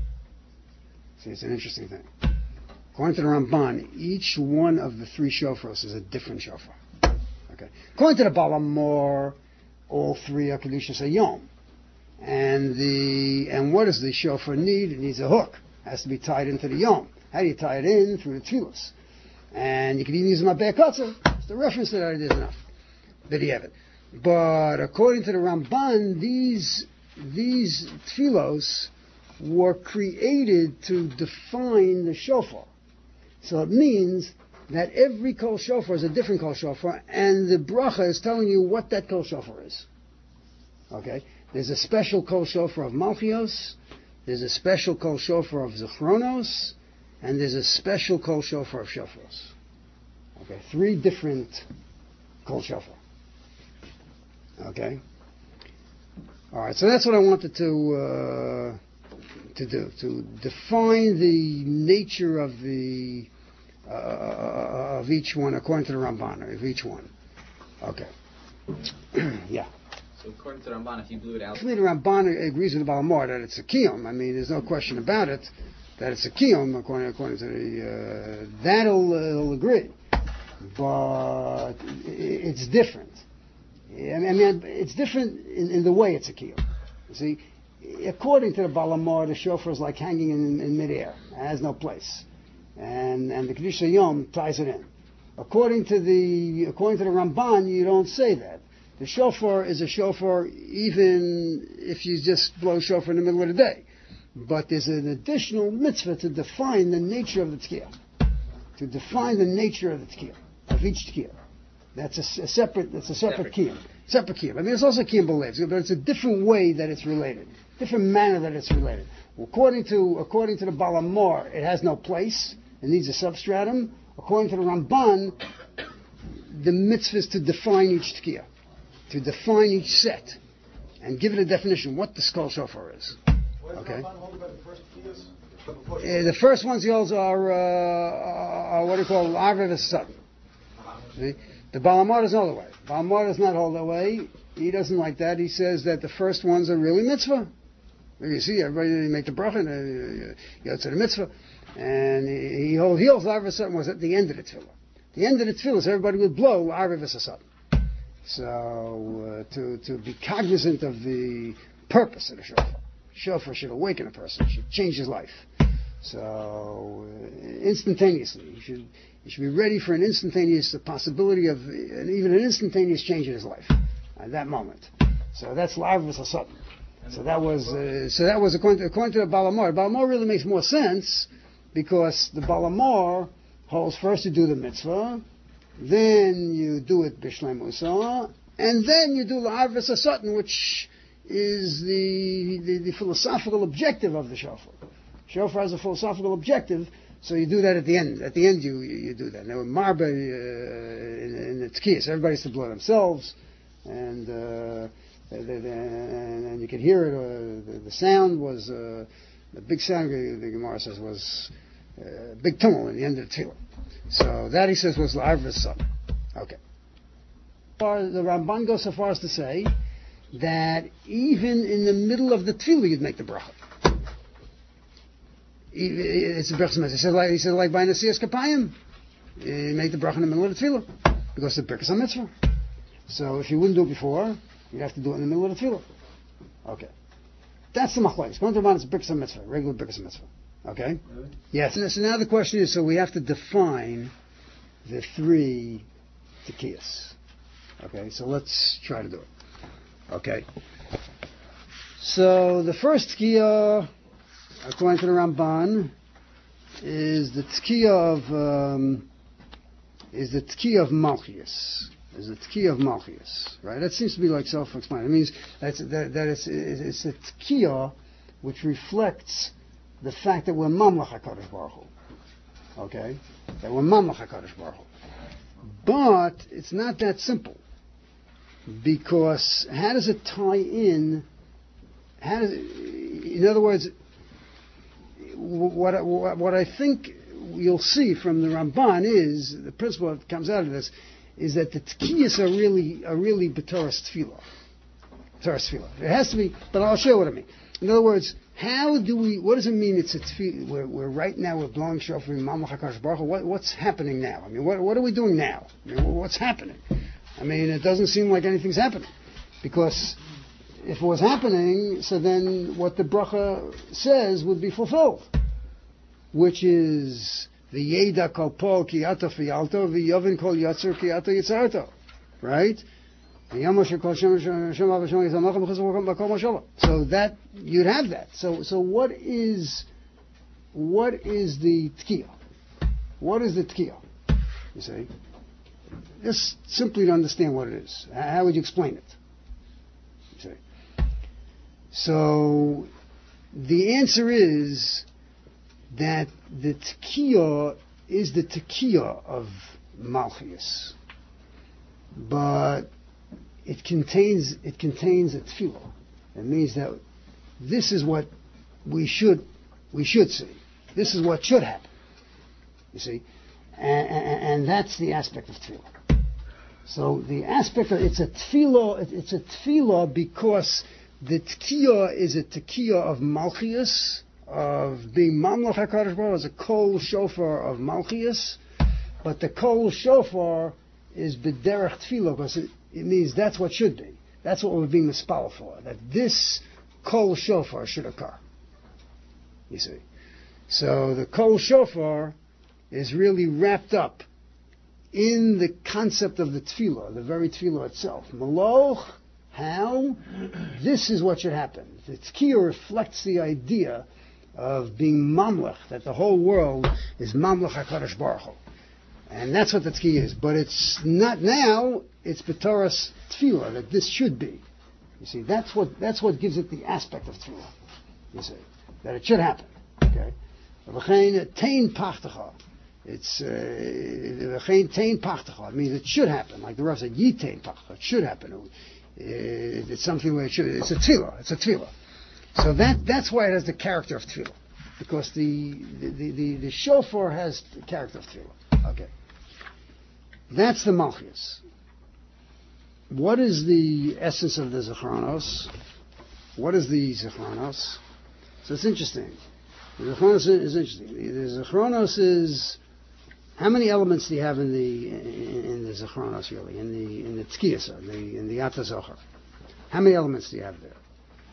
See, it's an interesting thing. According to the Ramban, each one of the three shofaros is a different shofar. Okay? According to the Balamor, all three are Kedushas Hayom. And the and what does the shofar need? It needs a hook. It has to be tied into the yom. How do you tie it in? Through the tefillos. And you can even use them at Be'ekotzer. It's the reference to that it is enough. That you have it. But according to the Ramban, these these tefillos were created to define the shofar. So it means that every kol shofar is a different kol shofar, and the bracha is telling you what that kol shofar is. Okay? There's a special kol shofar of Malchios, there's a special kol shofar of Zichronos, and there's a special kol shofar of Shofros. Okay? Three different kol shofar. Okay? Alright, so that's what I wanted to uh, to do, to define the nature of the uh, of each one according to the Ramban, of each one. Okay. Yeah. So according to the Ramban, if you blew it out... The Ramban agrees with the Baal Mor that it's a kiyum. I mean, there's no question about it, that it's a kiyum according, according to the... Uh, that'll uh, agree. But it's different. I mean, it's different in, in the way it's a kiyum. You see, according to the Baal Mor, the shofar is like hanging in, in midair. It has no place. And and the Kedusha Yom ties it in. According to the according to the Ramban, you don't say that. The shofar is a shofar even if you just blow shofar in the middle of the day. But there's an additional mitzvah to define the nature of the tkiyah. To define the nature of the tkiyah, of each tkiyah. That's a, a separate. That's a separate kiyum. Separate kiyum. I mean, it's also kiyum beliefs, but it's a different way that it's related, different manner that it's related. Well, according to according to the Baal Mor, it has no place. It needs a substratum. According to the Ramban, the mitzvah is to define each tkiyah, to define each set, and give it a definition. What the skull shofar is. Okay. Uh, the first ones he holds are, uh, are what he calls Arviv Satan. The Baal Mor doesn't hold that way. Baal Mor does not hold that way. He doesn't like that. He says that the first ones are really mitzvah. You see, everybody make the bracha, and you go to the mitzvah, and he, he holds he holds Arviv Satan was at the end of the tefillah. The end of the tefillah, so everybody would blow Arviv Satan. So uh, to to be cognizant of the purpose of the shofar. Shofar should awaken a person, should change his life. So uh, instantaneously, he should he should be ready for an instantaneous the possibility of an, even an instantaneous change in his life at that moment. So that's live with a sudden. So that was uh, so that was according to, according to the Baal Mor. Baal Mor really makes more sense because the Baal Mor holds first you do the mitzvah, then you do it b'shlem usah, and then you do la'arvis hasatan, which is the, the the philosophical objective of the shofar. Shofar has a philosophical objective, so you do that at the end. At the end, you you, you do that. Now, in Marba, uh, in, in the Tkiyas, everybody's to blow themselves, and uh, and, and you could hear it. Uh, the, the sound was uh, the big sound. The Gemara says was a uh, big tumult in the end of the tefillah. So that he says was la'arvis hasatan. Okay. The Ramban goes so far as to say that even in the middle of the tefillah you'd make the bracha. It's a bracha mitzvah. He said like he said like by Nesias Kapayim, you make the bracha in the middle of the tefillah because it's a bracha mitzvah. So if you wouldn't do it before, you'd have to do it in the middle of the tefillah. Okay, that's the machlokes. Going to the it's a bracha mitzvah, regular bracha mitzvah. Okay. Really? Yes. So now the question is, so we have to define the three tekiyas. Okay. So let's try to do it. Okay. So the first tkiyah, according to the Ramban, is the tkiyah of um, is the tkiyah of Malchias. Is the tkiyah of Malchias, right? That seems to be like self-explanatory. It means that's, that that it's it's a tkiyah which reflects the fact that we're Mamlech HaKadosh Baruch Hu. Okay, that we're Mamlech HaKadosh Baruch Hu. But it's not that simple. Because how does it tie in? How does it, in other words, what, what what I think you'll see from the Ramban is the principle that comes out of this is that the tkiyas are really are really b'toras tefillah. B'toras tefillah. It has to be, but I'll show you what I mean. In other words, how do we? What does it mean? It's a tefillah. We're, we're right now we're blowing shofar in Mamlech HaKadosh Baruch Hu. What, what's happening now? I mean, what what are we doing now? I mean, what's happening? I mean, it doesn't seem like anything's happening. Because if it was happening, so then what the bracha says would be fulfilled. Which is V'yeda kol po ki ato fiyalto, v'yovin kol yotzer ki ato yitzarto. Right? So that, you'd have that. So, so what is, what is the tkiya? What is the tkiya? You see? Just simply to understand what it is. How would you explain it? You see? So, the answer is that the tkiya is the tkiya of Malchus. But it contains it contains a tefillah. It means that this is what we should we should see. This is what should happen. You see, and, and, and that's the aspect of tefillah. So the aspect of it's a tefillah. It's a tefillah because the tkiya is a tkiya of Malchus, of being Mamlech HaKadosh Baruch Hu, as a kol shofar of Malchus, but the kol shofar is b'derech tefillah because it, it means that's what should be. That's what we're being mispal for. That this kol shofar should occur. You see. So the kol shofar is really wrapped up in the concept of the tefillah, the very tefillah itself. Maloch, how? This is what should happen. The tkiya reflects the idea of being mamlech, that the whole world is mamlech HaKadosh Baruch Hu. And that's what the tkiya is. But it's not now, it's b'toras tefillah, that this should be. You see, that's what that's what gives it the aspect of tefillah. You see, that it should happen. Okay? V'chein tein pachtecha. It's v'chein tein pachtecha. It means it should happen. Like the Rav said, yitein pachtecha. It should happen. It's something where it should. It's a tefillah. It's a tefillah. So that that's why it has the character of tefillah, because the the the, the shofar has the character of tefillah. Okay. That's the Malchus. What is the essence of the Zechronos? What is the Zechronos? So it's interesting. The Zechronos is interesting. The Zechronos is, how many elements do you have in the in the Zechronos really? In the in the Tkiyasa, in the in the Ata Zohar? How many elements do you have there?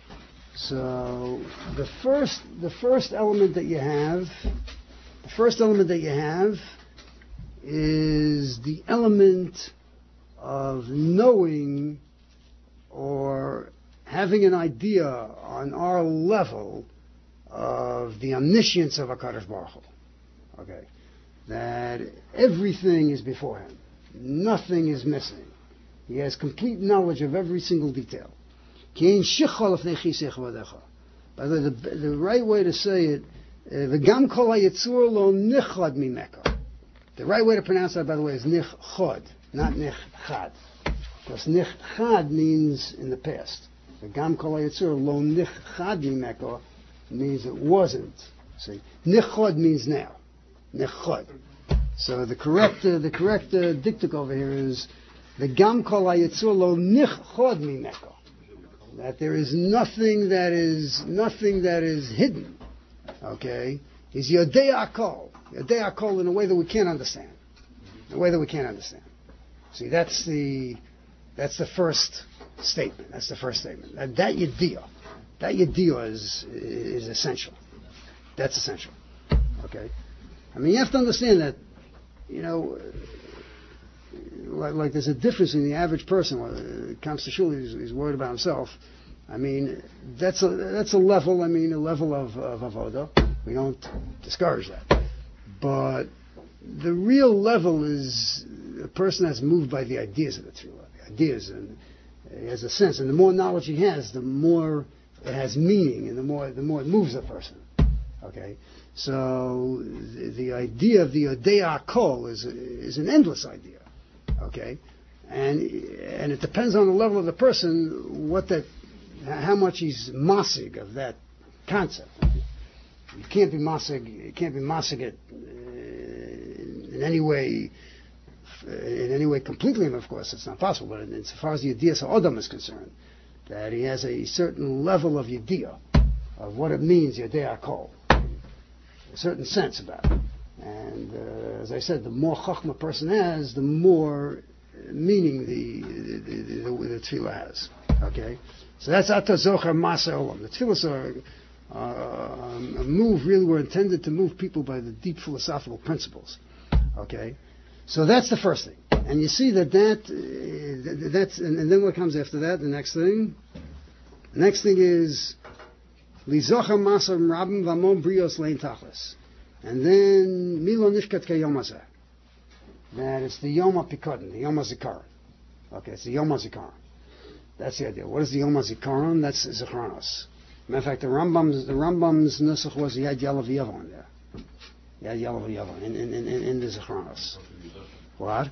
So the first the first element that you have, the first element that you have is the element of knowing or having an idea on our level of the omniscience of HaKadosh Baruch Hu. Okay. That everything is before him. Nothing is missing. He has complete knowledge of every single detail. By the way, the, the right way to say it, v'gam kol hayitzur lo nichad mimeka. The right way to pronounce that, by the way, is nichad, not nichad. Because nichad means in the past. V'gam kol hayitzur lo nichad mimeka means it wasn't. See, nichad means now. Nichad. So the correct, uh, the correct uh, dictic over here is v'gam kol hayitzur lo nichad mimeka. That there is nothing that is nothing that is hidden. Okay, is Yodei Akol. Yodei Akol in a way that we can't understand. In a way that we can't understand. See, that's the that's the first statement. That's the first statement. That, that Yediyah, that Yediyah is is essential. That's essential. Okay, I mean you have to understand that, you know. Like, like there's a difference in the average person when it comes to shul, he's, he's worried about himself. I mean, that's a that's a level. I mean, a level of, of avodah. We don't discourage that, but the real level is a person that's moved by the ideas of the tefillah, the ideas, and he has a sense. And the more knowledge he has, the more it has meaning, and the more the more it moves a person. Okay, so the, the idea of the Yodei Akol is is an endless idea. Okay, and and it depends on the level of the person, what that, how much he's masig of that concept. You can't be masig. You can't be masig it uh, in any way, in any way completely. And of course, it's not possible. But in, as far as the Yediyah Sa'odam is concerned, that he has a certain level of Yediyah of what it means Yodei Akol, a certain sense about it. And uh, as I said, the more chachma a person has, the more meaning the the, the, the, the tefillah has. Okay, so that's Ata Zohar Masa Olam. The tefillahs are, uh, a move really were intended to move people by the deep philosophical principles. Okay? So that's the first thing. And you see that that, uh, that's, and, and then what comes after that, the next thing? The next thing is, Lizocha Masar Rabim Vamon Brios Lein Tachlis. And then, Milo Nishkat Kayom Hazeh. That it's the Yom HaPikadon, the Yom HaZikaron. Okay, it's the Yom HaZikaron. That's the idea. What is the Yom HaZikaron? That's Zechronos. Matter of fact, the Rambam's, the Rambam's Nusach was Yad Yalav Yavon there. Yad Yalav Yavon, in, in, in, in the Zechronos. What?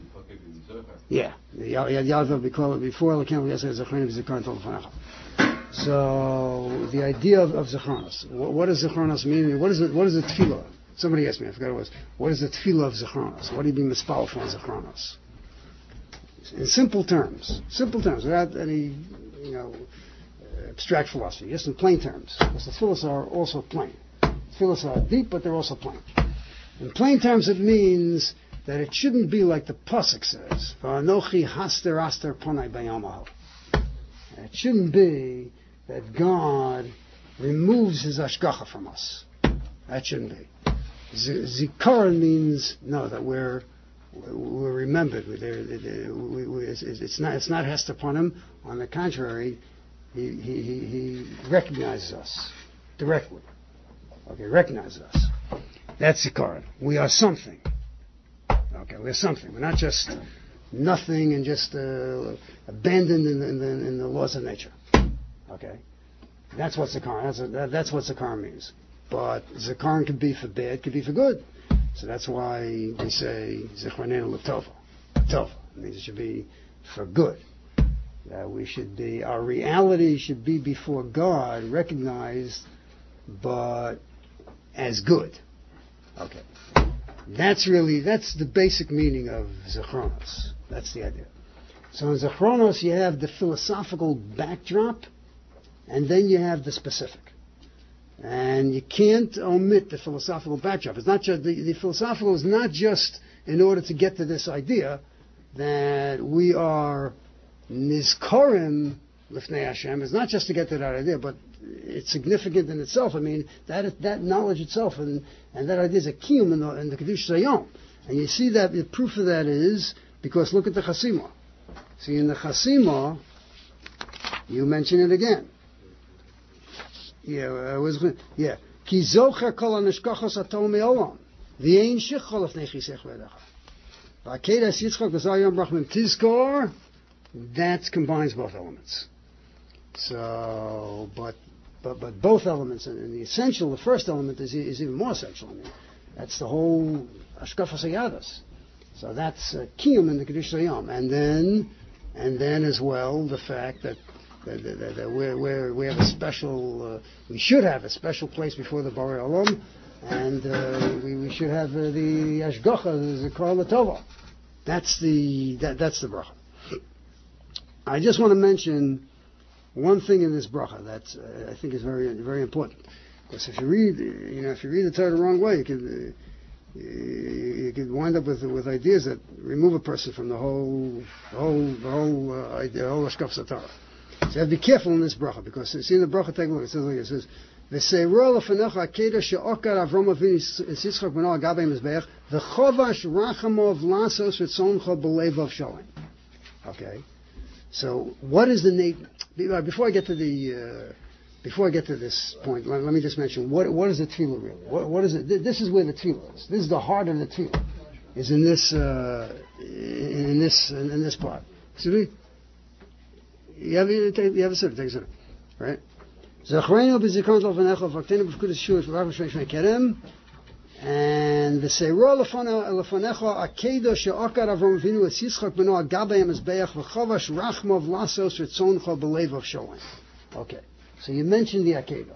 Yeah. Yad Yalav, before the camel, yes, Zechronos Zikaron Tolfanecha. So, the idea of, of Zechronos. What, what does Zechronos mean? What is it, what is the tefillah? Somebody asked me, I forgot what it was. What is the tefillah of Zechronos? What do you mean mispal from Zechronos? In simple terms. Simple terms, without any, you know, abstract philosophy. Just in plain terms. Because the tefillahs are also plain. The tefillahs are deep, but they're also plain. In plain terms, it means that it shouldn't be like the pasuk says. V'anochi haster aster ponai bayamahu. It shouldn't be that God removes His ashgacha from us. That shouldn't be. Zikaron means no, that we're we're remembered. We're, we, we, it's, it's not it's not hester upon Him. On the contrary, He he he, he recognizes us directly. Okay, recognizes us. That's Zikaron. We are something. Okay, we're something. We're not just nothing and just uh, abandoned in the, in, the, in the laws of nature. Okay, that's what Zikaron. That's, a, that's what Zikaron means. But Zikaron could be for bad, could be for good. So that's why we say Zichronenu L'Tova. Tova. It means it should be for good. That we should be, our reality should be before God, recognized, but as good. Okay. That's really, that's the basic meaning of Zechronos. That's the idea. So in Zechronos you have the philosophical backdrop, and then you have the specific. And you can't omit the philosophical backdrop. It's not just, the, the philosophical is not just in order to get to this idea that we are nizkorim lifnei Hashem. It's not just to get to that idea, but it's significant in itself. I mean, that that knowledge itself and, and that idea is a kiyum in the, in the Kedusha Sayom. And you see that the proof of that is because look at the Chasima. See, in the Chasima, you mention it again. Yeah, it was, yeah. Ki zocher kol hanishkachos atom me'olam. V'yein shichol lefnei chisech v'edecha. V'akedas Yitzchak v'zayom brachmim tizkor. That combines both elements. So, but but but both elements, and the essential, the first element is is even more essential. I mean, that's the whole Ashkafas Hayadas. So that's uh, kiyum in the Kedusha Hayom, and then and then as well the fact that that, that, that we're, we're, we have a special, uh, we should have a special place before the Borei Olam, and uh, we, we should have uh, the Ashgacha, the Zikar L'Tova. That's the that, that's the bracha. I just want to mention one thing in this bracha that uh, I think is very very important. Because if you read, you know, if you read the Torah the wrong way, you can uh, you can wind up with with ideas that remove a person from the whole the whole the whole uh, idea, the whole Ashkafas Torah. So you have to be careful in this bracha, because see in the bracha, take a look. It says, it says, "V'seirah lefanecha akedah she'okar Avram Avinu Yitzchak b'no agabei mizbeach v'chovash rachamov lasos v'tzoncha b'levav shalom." Okay. So, what is the name? Before I get to the, uh, before I get to this point, let, let me just mention what what is the tefillah really? What, what is it? This is where the tefillah is. This is the heart of the tefillah. Is in this, uh, in this, in, in this part. Excuse me. You have you take you have a sip. Take a sip, right? Zachrenu b'zikron l'fanecha v'aktenu b'fkudas shuv v'rav shmei kerem. And the Seirah lefanecha akedah she'akar Avram Avinu es Yitzchak b'no agabei mizbeach v'chavash rachmav lasos v'tzoncha b'levav shalom. Okay, so you mentioned the akedah,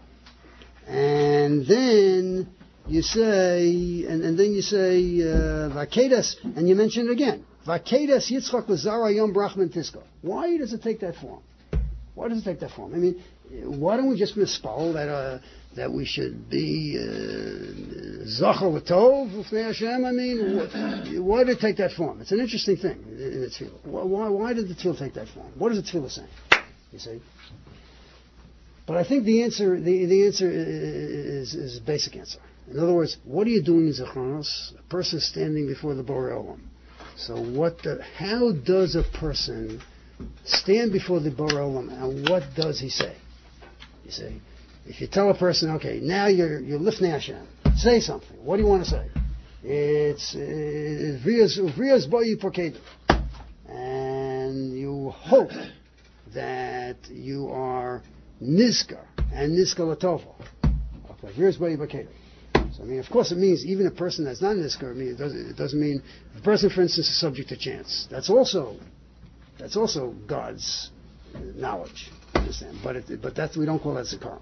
and then you say, and, and then you say v'akedas, uh, and you mention it again. V'akedas Yitzchak l'zara yom brachman tisko. Why does it take that form? Why does it take that form? I mean, why don't we just misspell that? Uh, that we should be Zachar L'Tov L'fnei Hashem. I mean, why did it take that form? It's an interesting thing in the tefillah. Why, why did the tefillah take that form? What is the tefillah saying? You see? But I think the answer, the, the answer is, is a basic answer. In other words, what are you doing in Zechronos? A person standing before the Borei Olam. So what the, how does a person stand before the Borei Olam, and what does he say? You see, if you tell a person, okay, now you're, you're lifting Hashem, say something. What do you want to say? It's Vrias Boyi Porkedu. And you hope that you are Nizkar and Nizkar Latovo. Okay, Vrias Boyi Porkedu. So, I mean, of course it means even a person that's not Nizkar, I mean, it doesn't, it doesn't mean, the person, for instance, is subject to chance. That's also, that's also God's knowledge. Understand? But it, but that, we don't call that Zikar.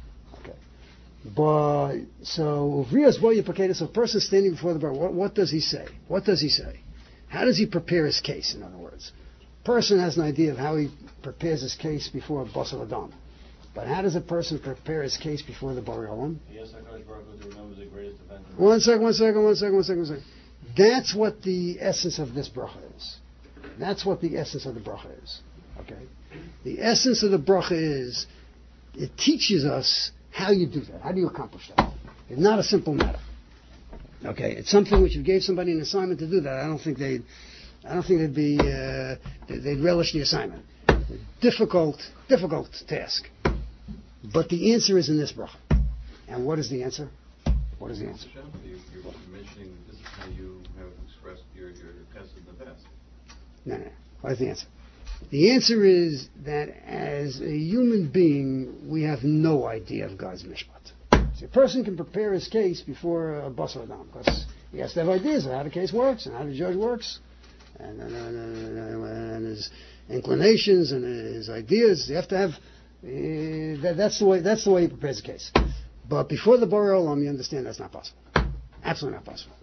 But, so, Vrias Boyi Porkedu, so a person standing before the bar, what, what does he say? What does he say? How does he prepare his case, in other words? A person has an idea of how he prepares his case before a Basar Adam. But how does a person prepare his case before the Borei Olam? Yes, HaKadosh Baruch Hu to remember the greatest event. One second, one second, one second, one second, one second. That's what the essence of this bracha is. That's what the essence of the bracha is. Okay? The essence of the bracha is, it teaches us how you do that. How do you accomplish that? It's not a simple matter. Okay, it's something which if you gave somebody an assignment to do that, I don't think they'd, I don't think they'd be, uh, they'd relish the assignment. Difficult, difficult task. But the answer is in this bracha. And what is the answer? What is the answer? You, you're mentioning this is how you have expressed your, your test in the past. No, no. What is the answer? The answer is that as a human being, we have no idea of God's mishpat. So a person can prepare his case before a Basar Adam, because he has to have ideas of how the case works and how the judge works, and, and, and, and, and his inclinations and his ideas. You have to have. Uh, that, that's the way. That's the way he prepares the case. But before the Borei Olam, you understand that's not possible. Absolutely not possible.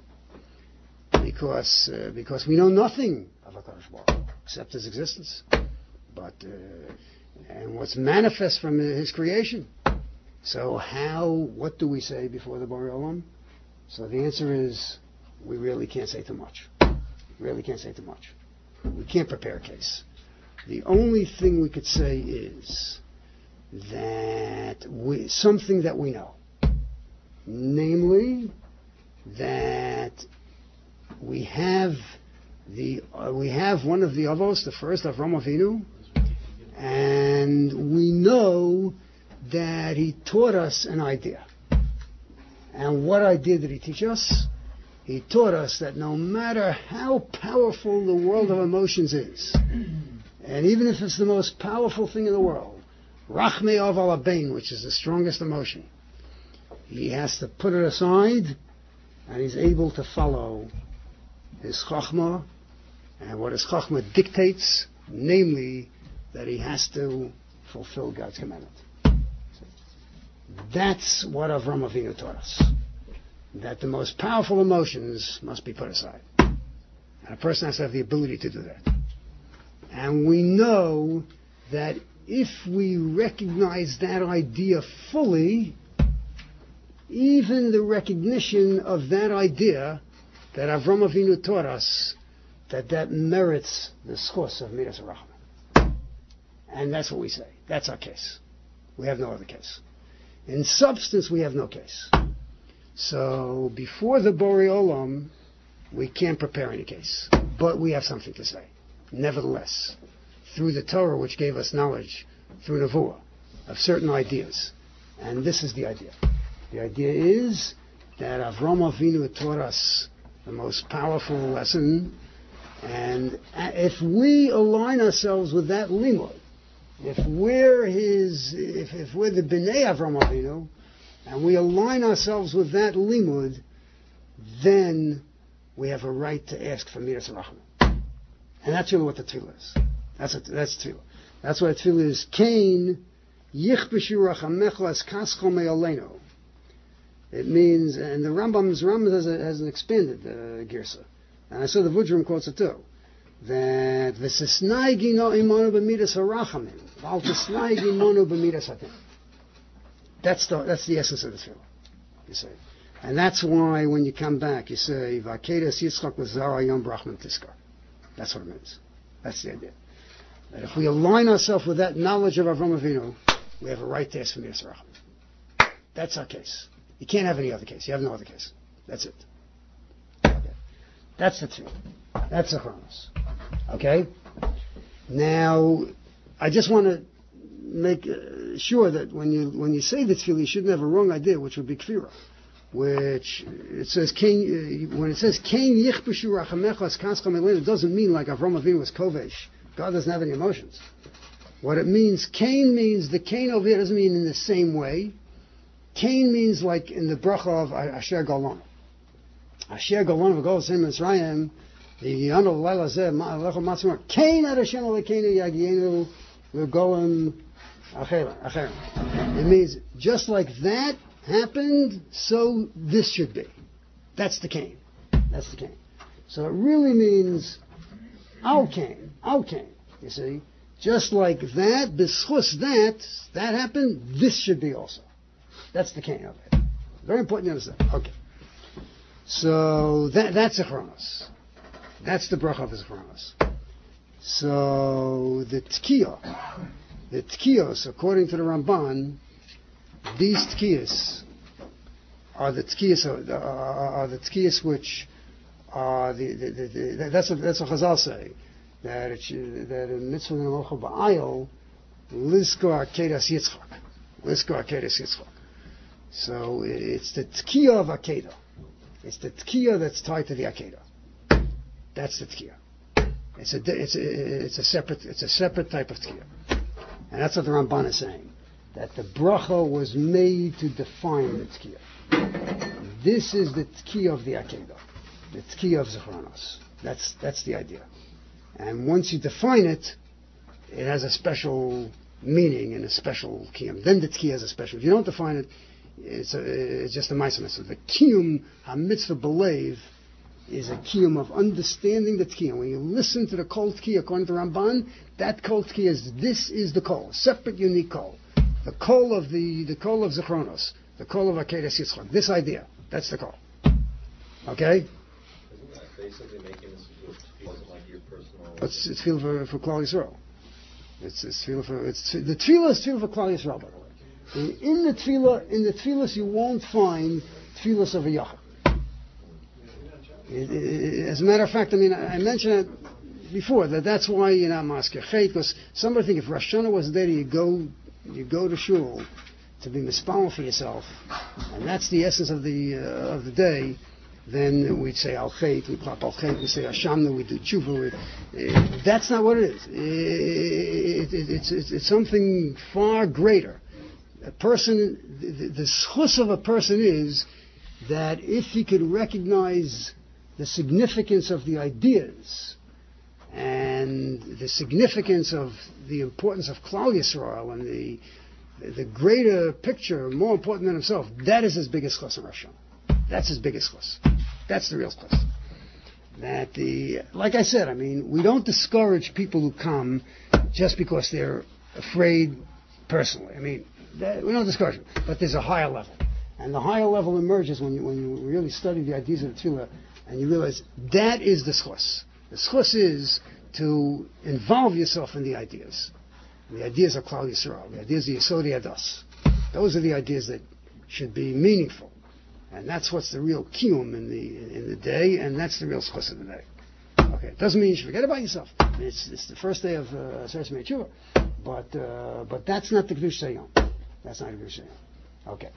Because uh, because we know nothing of HaKadosh Baruch Hu except his existence, but uh, and what's manifest from his creation. So how? What do we say before the Borei Olam? So the answer is we really can't say too much. We really can't say too much. We can't prepare a case. The only thing we could say is that we, something that we know, namely that we have the uh, we have one of the avos, the first Avram Avinu, and we know that he taught us an idea. And what idea did he teach us? He taught us that no matter how powerful the world of emotions is, and even if it's the most powerful thing in the world, Rachmei Av al Abein, which is the strongest emotion, he has to put it aside, and he's able to follow his Chachma, and what his Chachma dictates, namely that he has to fulfill God's commandment. That's what Avram Avinu taught us. That the most powerful emotions must be put aside. And a person has to have the ability to do that. And we know that if we recognize that idea fully, even the recognition of that idea that Avram Avinu taught us, that that merits the schos of Midas HaRachman. And that's what we say. That's our case. We have no other case. In substance, we have no case. So before the Borei Olam, we can't prepare any case. But we have something to say. Nevertheless, through the Torah, which gave us knowledge, through Nevuah, of certain ideas. And this is the idea. The idea is that Avram Avinu taught us the most powerful lesson, and if we align ourselves with that limud, if we're his, if, if we're the B'nai Avram Avinu, and we align ourselves with that limud, then we have a right to ask for Midas HaRachman. And that's really what the tefillah is. That's a, that's tefillah. That's what the tefillah is. Kain yichbeshu rachamecha es kascho me'aleinu. It means, and the Rambam's Rambam has, a, has an expanded uh, girsa, and I saw the Vudram quotes it too. That v'sesnaigi no imonu b'midas harachamim, v'al tesnaigi imonu b'midas hatin. That's the that's the essence of the tefillah. You say, and that's why when you come back, you say v'akedas Yitzchak l'zara yom brachman tiskar. That's what it means. That's the idea. That if we align ourselves with that knowledge of Avram Avinu, we have a right to ask for Midas Racham. That's our case. You can't have any other case. You have no other case. That's it. Okay. That's the tefillah. That's the chronos. Okay? Now, I just want to make uh, sure that when you when you say the tefillah, you shouldn't have a wrong idea, which would be kfirah. Which it says, Kain, uh, when it says Kain yichbeshu rachamecha as kascham elena, it doesn't mean like Avram Avinu was kovesh. God doesn't have any emotions. What it means, Kain means, the Kain over here doesn't mean in the same way. Kain means like in the bracha of Asher Galon. Asher Galon v'gol Sem Mitzrayim, v'yanu l'layla zeh ma'alecha matzimah, Kain ad Hashem alekeinu yagienu l'golim acherim. It means just like that happened, so this should be. That's the Kain. That's the Kain. So it really means our Kain, our Kain, you see. Just like that, b'schus that, that happened, this should be also. That's the Kain of it. Very important to understand. Okay. So that, that's a chronos. That's the bracha of the chronos. So the tkiyah, the tkiyos, according to the Ramban, these tkiyos are the tkiyos are, are the tkiyos which are the, the, the, the that's what that's what Chazal say, that it should, that in mitzvah nemocha ba'ayil lizkor akedas Yitzchak, lizkor akedas Yitzchak. So it's the tkiyah of Akedah. It's the tkiyah that's tied to the Akedah. That's the tkiyah. It's a it's a, it's a separate it's a separate type of tkiyah, and that's what the Ramban is saying. That the bracha was made to define the tkiyah. This is the tkiyah of the Akedah, the tkiyah of Zechronos. That's that's the idea. And once you define it, it has a special meaning and a special kiyum. Then the tkiyah has a special. If you don't define it, it's, a, it's just a ma'aseh mitzvah. The kiyum ha-mitzvah b'leiv is a kiyum of understanding the tkiyah. When you listen to the kol tkiyah according to Ramban, that kol tkiyah is, this is the kol, a separate, unique kol. The kol of the, the kol of Zechronos, the kol of Akedas Yitzchak. This idea, that's the kol. Okay? Isn't that basically making this wasn't like your personal... It's, it's tefillah for, for Klal Yisrael. It's, it's tefillah for, it's, the tefillah is tefillah for Klal Yisrael, by the way. In, in the tefillah, in the tefillahs you won't find tefillahs of a yachid. It, it, as a matter of fact, I mean, I, I mentioned it before, that that's why you're not masker chet, because somebody think if Rosh Hashanah was there, you go, you go to shul to be mispal for yourself, and that's the essence of the uh, of the day. Then we'd say al chet, we plop al chet, we say Hashamna, we do tshuva. Uh, that's not what it is. It, it, it's, it's, it's something far greater. A person, the, the schus of a person is that if he could recognize the significance of the ideas and the significance of the importance of Klal Yisrael and the the greater picture, more important than himself, that is his biggest schus in Rosh Hashanah. That's his biggest schus. That's the real schus. That the, like I said, I mean, we don't discourage people who come just because they're afraid personally. I mean, that, we don't discourage them, but there's a higher level. And the higher level emerges when you, when you really study the ideas of the tefillah, and you realize that is the schus. The schus is to involve yourself in the ideas. And the ideas are Klal Yisrael. The ideas of Yesod Yadas. Those are the ideas that should be meaningful. And that's what's the real kiyum in the in the day, and that's the real schus of the day. Okay, it doesn't mean you should forget about yourself. I mean, it's, it's the first day of Aseret Shmei Tshuva, but uh, but that's not the Kedush Sayom. That's not the Kedush Sayom. Okay.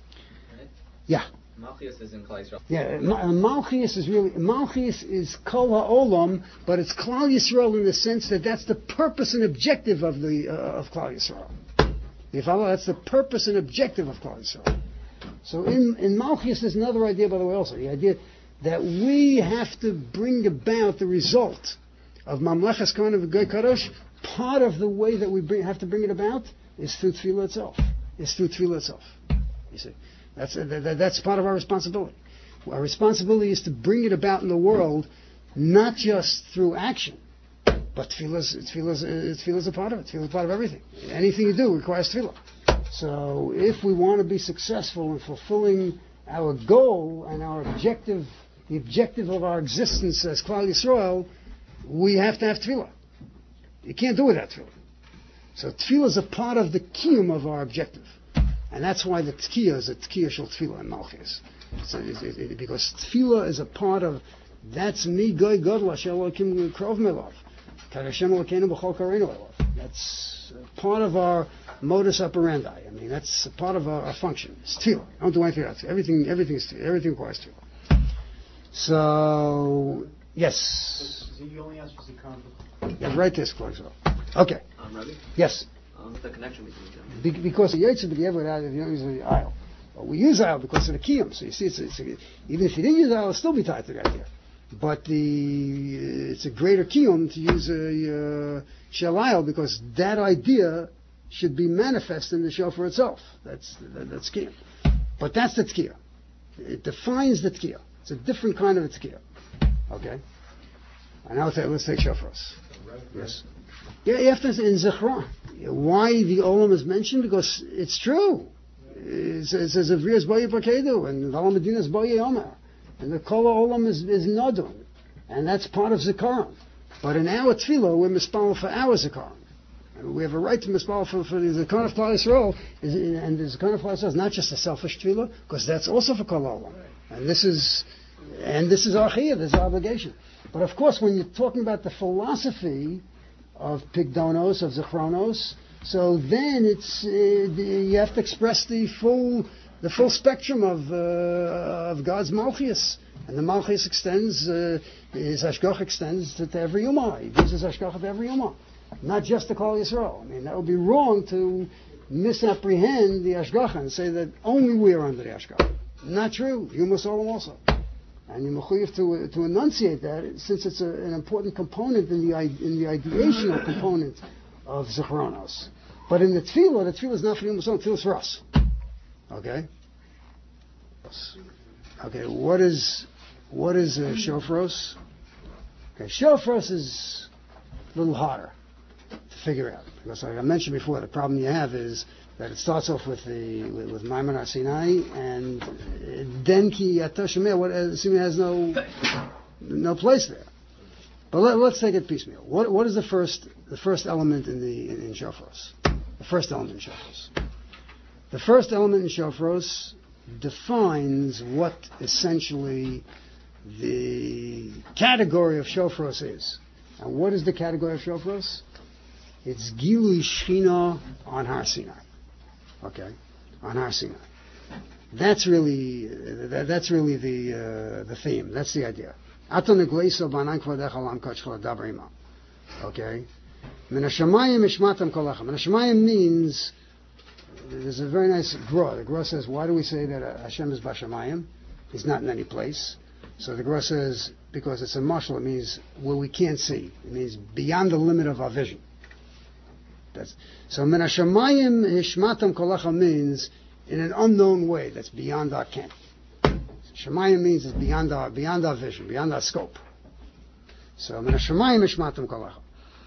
Yeah. Malchus is in Klal Yisrael. Yeah, Malchus is really, Malchus is Kol HaOlam, but it's Klal Yisrael in the sense that that's the purpose and objective of the uh, of Klal Yisrael. You follow? That's the purpose and objective of Klal Yisrael. So in, in Malchus there's another idea, by the way, also. The idea that we have to bring about the result of Mamlechas Kohanim V'Goy Kadosh. Part of the way that we bring, have to bring it about is through Tefillah itself. Is through Tefillah itself. You see? That's, uh, that, that's part of our responsibility. Our responsibility is to bring it about in the world, not just through action, but tefillah is a part of it. Tefillah is a part of everything. Anything you do requires tefillah. So if we want to be successful in fulfilling our goal and our objective, the objective of our existence as Klal Yisrael, we have to have tefillah. You can't do without tefillah. So tefillah is a part of the kiyum of our objective. And that's why the tkiyah is a tkiyah shel tefillah in Malchus. So it, it, it, because tefillah is a part of, that's me goy godla shelokim krov melav. Kadashem Elokeinu b'chol kareinu elav. That's part of our modus operandi. I mean, that's a part of our, our function. It's tefillah. Don't do anything else. Everything, everything is tefillah. Everything requires tefillah. So, yes. So you only asked for Zikaron. Yeah, right this close up. Okay. Um, Rabbi? Yes. Um, what's the connection between them? Be- because the Yetzer b'diavad without if you don't use the aisle. Well, we use aisle because of the kiyum. So you see, it's, it's a, even if you didn't use aisle, it'll still be tied to the idea. But the it's a greater kiyum to use a uh, shel aisle because that idea should be manifest in the shofar itself. That's that, that's kiyum. But that's the tkiyah. It defines the tkiyah. It's a different kind of a tkiyah. Okay. And now let's take, let's take shofars. Yes. Yeah, you have to in Zechron. Why the Olam is mentioned? Because it's true. It says Avrias Boye Pakedu and Valam Medina's Boye Omer. And the Kol Olam is, is Nodun. And that's part of Zikaron. But in our Tefillah, we're Mispal for our Zikaron. And we have a right to Mispal for, for the Zikaron of Klal Yisrael. And the Zikaron of Klal Yisrael is not just a selfish Tefillah, because that's also for Kol Olam. And this is, and this is our chiyuv, this is our obligation. But of course, when you're talking about the philosophy of Pigdonos, of Zechronos, so then it's uh, the, you have to express the full the full spectrum of uh, of God's Malchus, and the Malchus extends uh, his Hashgach extends to, to every Yuma. He gives his Hashgach to every Yuma, not just to Klal Yisrael. I mean, that would be wrong to misapprehend the Hashgach and say that only we are under the Hashgach. Not true. Yuma Olam also. And you're mechuyev to to enunciate that, since it's a, an important component in the in the ideational component of Zechronos. But in the Tefillah, the Tefillah is not for Yom Tefillah, Tefillah is for us. Okay. Okay. What is what is uh, Shofros? Okay, Shofros is a little harder to figure out because, like I mentioned before, the problem you have is that it starts off with the with, with Maimon Har Sinai, and then Ki Ata Shemeh, what Sinai has no no place there. But let, let's take it piecemeal. What what is the first the first element in the in, in Shofros? The first element in Shofros. The first element in Shofros defines what essentially the category of Shofros is. And what is the category of Shofros? It's Gilui Shechina on Har Sinai. Okay, on Har Sinai. That's really that, that's really the uh, the theme. That's the idea. Okay. Min hashamayim ishmatam kolachem. Min hashamayim means there's a very nice gra. The gra says, why do we say that Hashem is bashamayim? He's not in any place. So the gra says because it's a marshal. It means where we can't see. It means beyond the limit of our vision. That's, so min hashamayim hishmatam kolachem means in an unknown way that's beyond our ken. Shemayim means it's beyond our beyond our vision, beyond our scope. So min hashamayim hishmatam kolachem,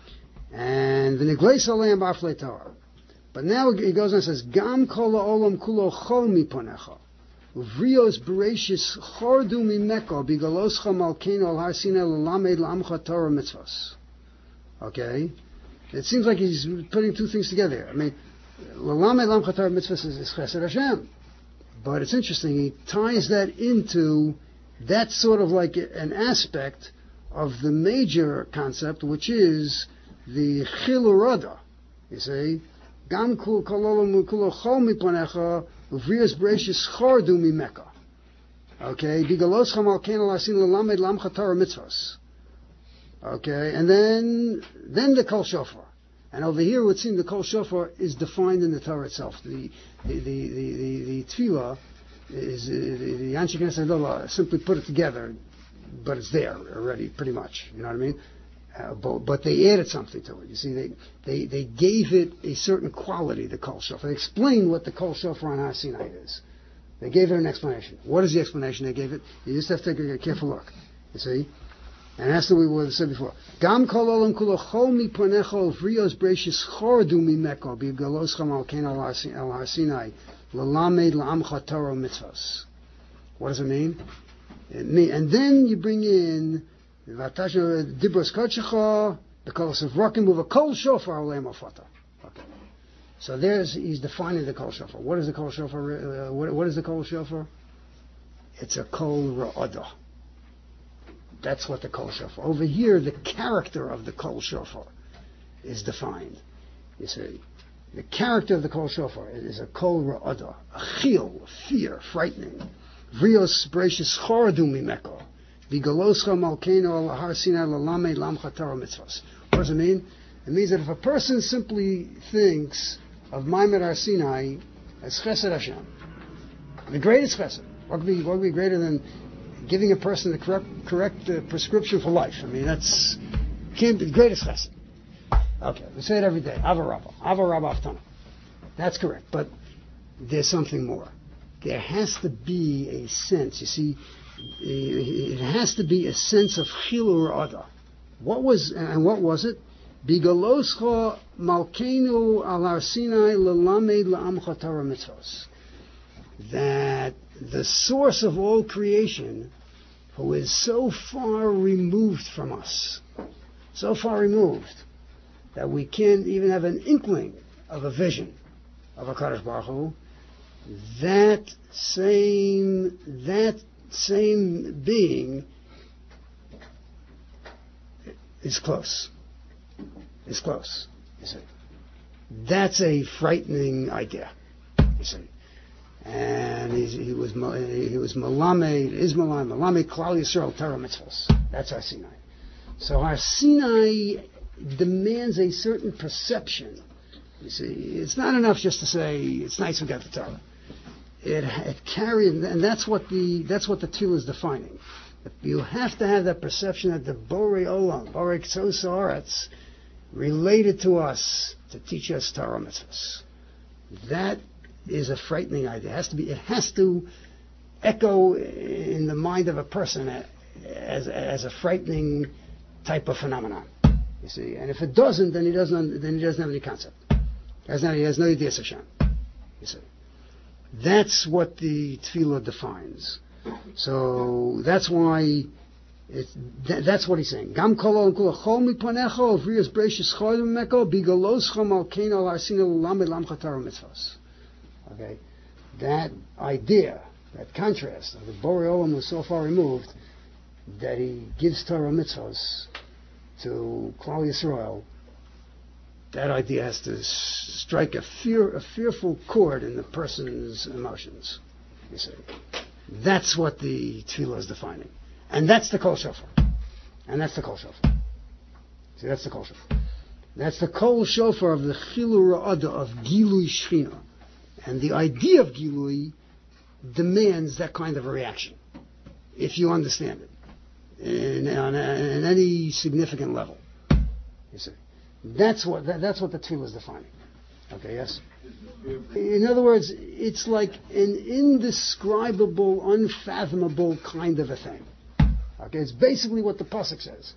and the nigleis aleim b'aflei Torah. But now he goes on and says gam kol ha'olam kulo chol miponecha uvrios bereishis chordu mimeko bigaloscha malkeinu al har Sinai lelamed la'amcha Torah mitzvos. Okay. It seems like he's putting two things together. I mean, L'lamed Lam Chatar Mitzvahs is Chesed Hashem. But it's interesting, he ties that into, that's sort of like an aspect of the major concept, which is the Chil Urada. You see? Gam kul kololam kulo chol miponecha uvrias bereishis chordu mimeka. Okay? Bigalos chamal ken alasin L'lamed Lam Chatar Mitzvahs. Okay, and then then the Kol Shofar. And over here, it would seem the Kol Shofar is defined in the Torah itself. The the the the, the, the Tefillah is uh, the, the Anshe Knesset simply put it together, but it's there already, pretty much. You know what I mean? Uh, but, but they added something to it. You see, they, they they gave it a certain quality. The Kol Shofar. They explained what the Kol Shofar on Har Sinai is. They gave it an explanation. What is the explanation they gave it? You just have to take a careful look. You see. And that's what we said before. Gam kol olam kulo chol miponecho vrios bereishis chordu mimeko bigalos chamal ken al har Sinai lelamed la'amcha Torah mitzvos. What does it mean? It mean? And then you bring in v'atash dibros kodshecha the kolos of rokim with a kol shofar le'em afata. Okay. So there's, he's defining the kol shofar. What is the kol shofar? Uh, what, what is the kol shofar? It's a kol ra'ada. That's what the kol shofar. Over here, the character of the kol shofar is defined. You see, the character of the kol shofar is a kol ra'ada, a chil, fear, frightening. Vrios breishis choradu mimeko. Vigoloscha malkeino al har sinai lalame lamcha Torah mitzvos. What does it mean? It means that if a person simply thinks of Maimed Har Sinai as Chesed Hashem, the greatest Chesed, what could be, what could be greater than giving a person the correct, correct uh, prescription for life? I mean, that's can't be the greatest Chesed. Okay, we say it every day. Ava Rabba, Ava Rabba Aftana. That's correct, but there's something more. There has to be a sense. You see, it has to be a sense of Chilur Ada. What was and what was it? Bigaloscha malkeinu al har Sinai lelamed la'amcha Torah mitzvos. That the source of all creation, who is so far removed from us, so far removed, that we can't even have an inkling of a vision of a Kadosh Baruch Hu, that same, that same being is close. Is close, you see. That's a frightening idea, you see. And he's, he was he was Malamed, is Malamed, Malamed Klal Yisrael Torah mitzvos. That's Har Sinai. So Har Sinai demands a certain perception. You see, it's not enough just to say it's nice we got the Torah. It it carries, and that's what the that's what the Tefillah is defining. You have to have that perception that the Borei Olam, Borei Ktsos Haaretz, related to us to teach us Torah mitzvahs. That is a frightening idea. It has to be. It has to echo in the mind of a person as as a frightening type of phenomenon. You see, and if it doesn't, then he doesn't. Then he doesn't have any concept. He has no, he has no idea of Hashem. You see, that's what the Tefillah defines. So that's why. It's, that, that's what he's saying. Gam kol kol chol mipanecho vrius breishis cholim meko bigaloscha malkeinu al har sinai lelamed lamcha Torah mitzvos. Okay, that idea, that contrast of the Borei Olam was so far removed that he gives Torah mitzvos to Klal Yisrael. That idea has to strike a fear, a fearful chord in the person's emotions. You see, that's what the Tefillah is defining. And that's the kol shofar. And that's the kol shofar. See, that's the kol shofar. That's the kol shofar of the chilur ra'ada of Gilui Shechina. And the idea of Gilui demands that kind of a reaction, if you understand it, in, on, a, in any significant level. You see, that's what that, that's what the Tefillah is defining. Okay, yes. In other words, it's like an indescribable, unfathomable kind of a thing. Okay, it's basically what the pasuk says.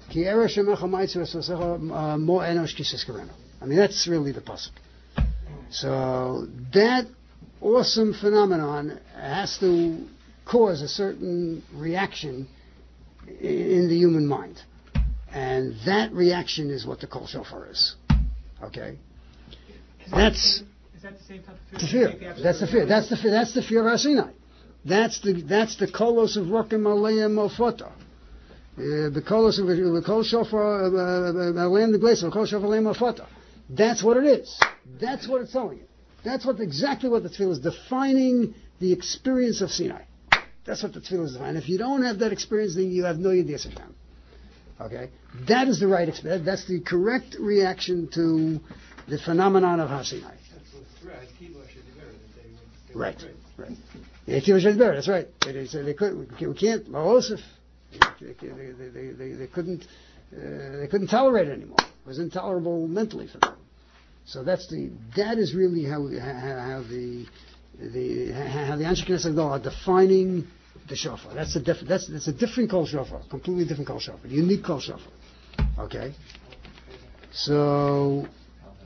I mean, that's really the pasuk. So that awesome phenomenon has to cause a certain reaction in the human mind, and that reaction is what the kol shofar is. Okay, that's Is that the same type of fear? fear. That's the fear. That's the fear. That's the fear of Har Sinai. That's the that's the kolos of Rokem Aleim Mofota. The kolos of the kol shofar Aleim the Gleisa, the kol shofar Aleim Mofota. That's what it is. That's what it's telling you. That's what exactly what the Tefillah is defining, the experience of Sinai. That's what the Tefillah is defining. If you don't have that experience, then you have no idea Hashem. Okay, that is the right experience. That's the correct reaction to the phenomenon of Har Sinai. Right, right. Yeah, that's right. They said they could. We can't. Ma'osef. They, they, they, they couldn't. Uh, they couldn't tolerate it anymore. It was intolerable mentally for them. So that's the. That is really how how, how the the how the Anshe Knesset are defining the shofar. That's a different. That's that's a different kol shofar. Completely different kol shofar. Unique kol shofar. Okay. So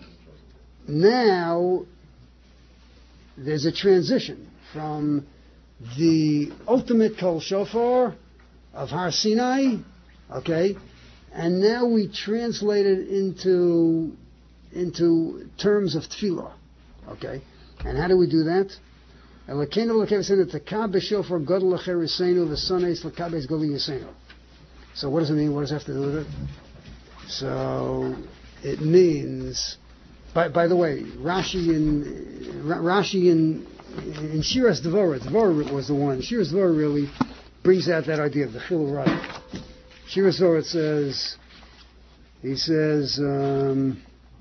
now there's a transition from the ultimate kol shofar of Har Sinai, okay, and now we translate it into into terms of tefillah. Okay? And how do we do that? So what does it mean? What does it have to do with it? So it means, by, by the way, Rashi in Rashi in in Shiras Dvorah, Dvorah was the one. Shiras Dvorah really brings out that idea of the Chilul Rada. Shiras Dvorah says, he says, um,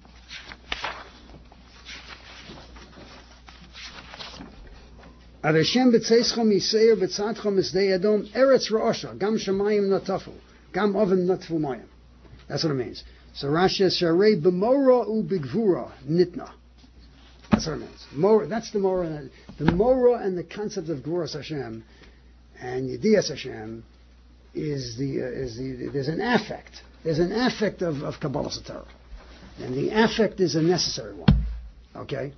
Ad Hashem b'tzeischom yiseir b'tzadchom misdei Edom eretz ra'osha gam shamayim natafu gam oven natfu mayim. That's what it means. So Rashi says sharei b'mora u b'gvura nitna. That's what it means. Mora, that's the mora. The mora and the concept of Gvuras Hashem and Yediyas Hashem is the uh, is the there's an affect. There's an affect of of Kabbalah Satorah, and the affect is a necessary one. Okay.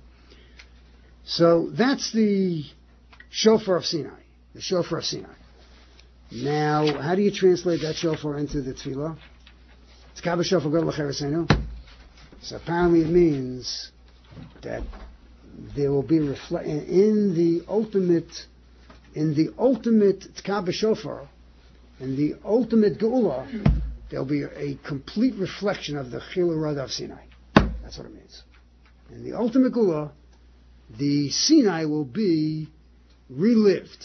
So that's the shofar of Sinai, the shofar of Sinai. Now, how do you translate that shofar into the tefillah? It's Kabbalah shofar gadol l'cheresenu. So apparently it means that there will be reflect in the ultimate, in the ultimate Tkabah shofar, in the ultimate geula, there will be a, a complete reflection of the Chilul Rada of Sinai. That's what it means. In the ultimate geula, the Sinai will be relived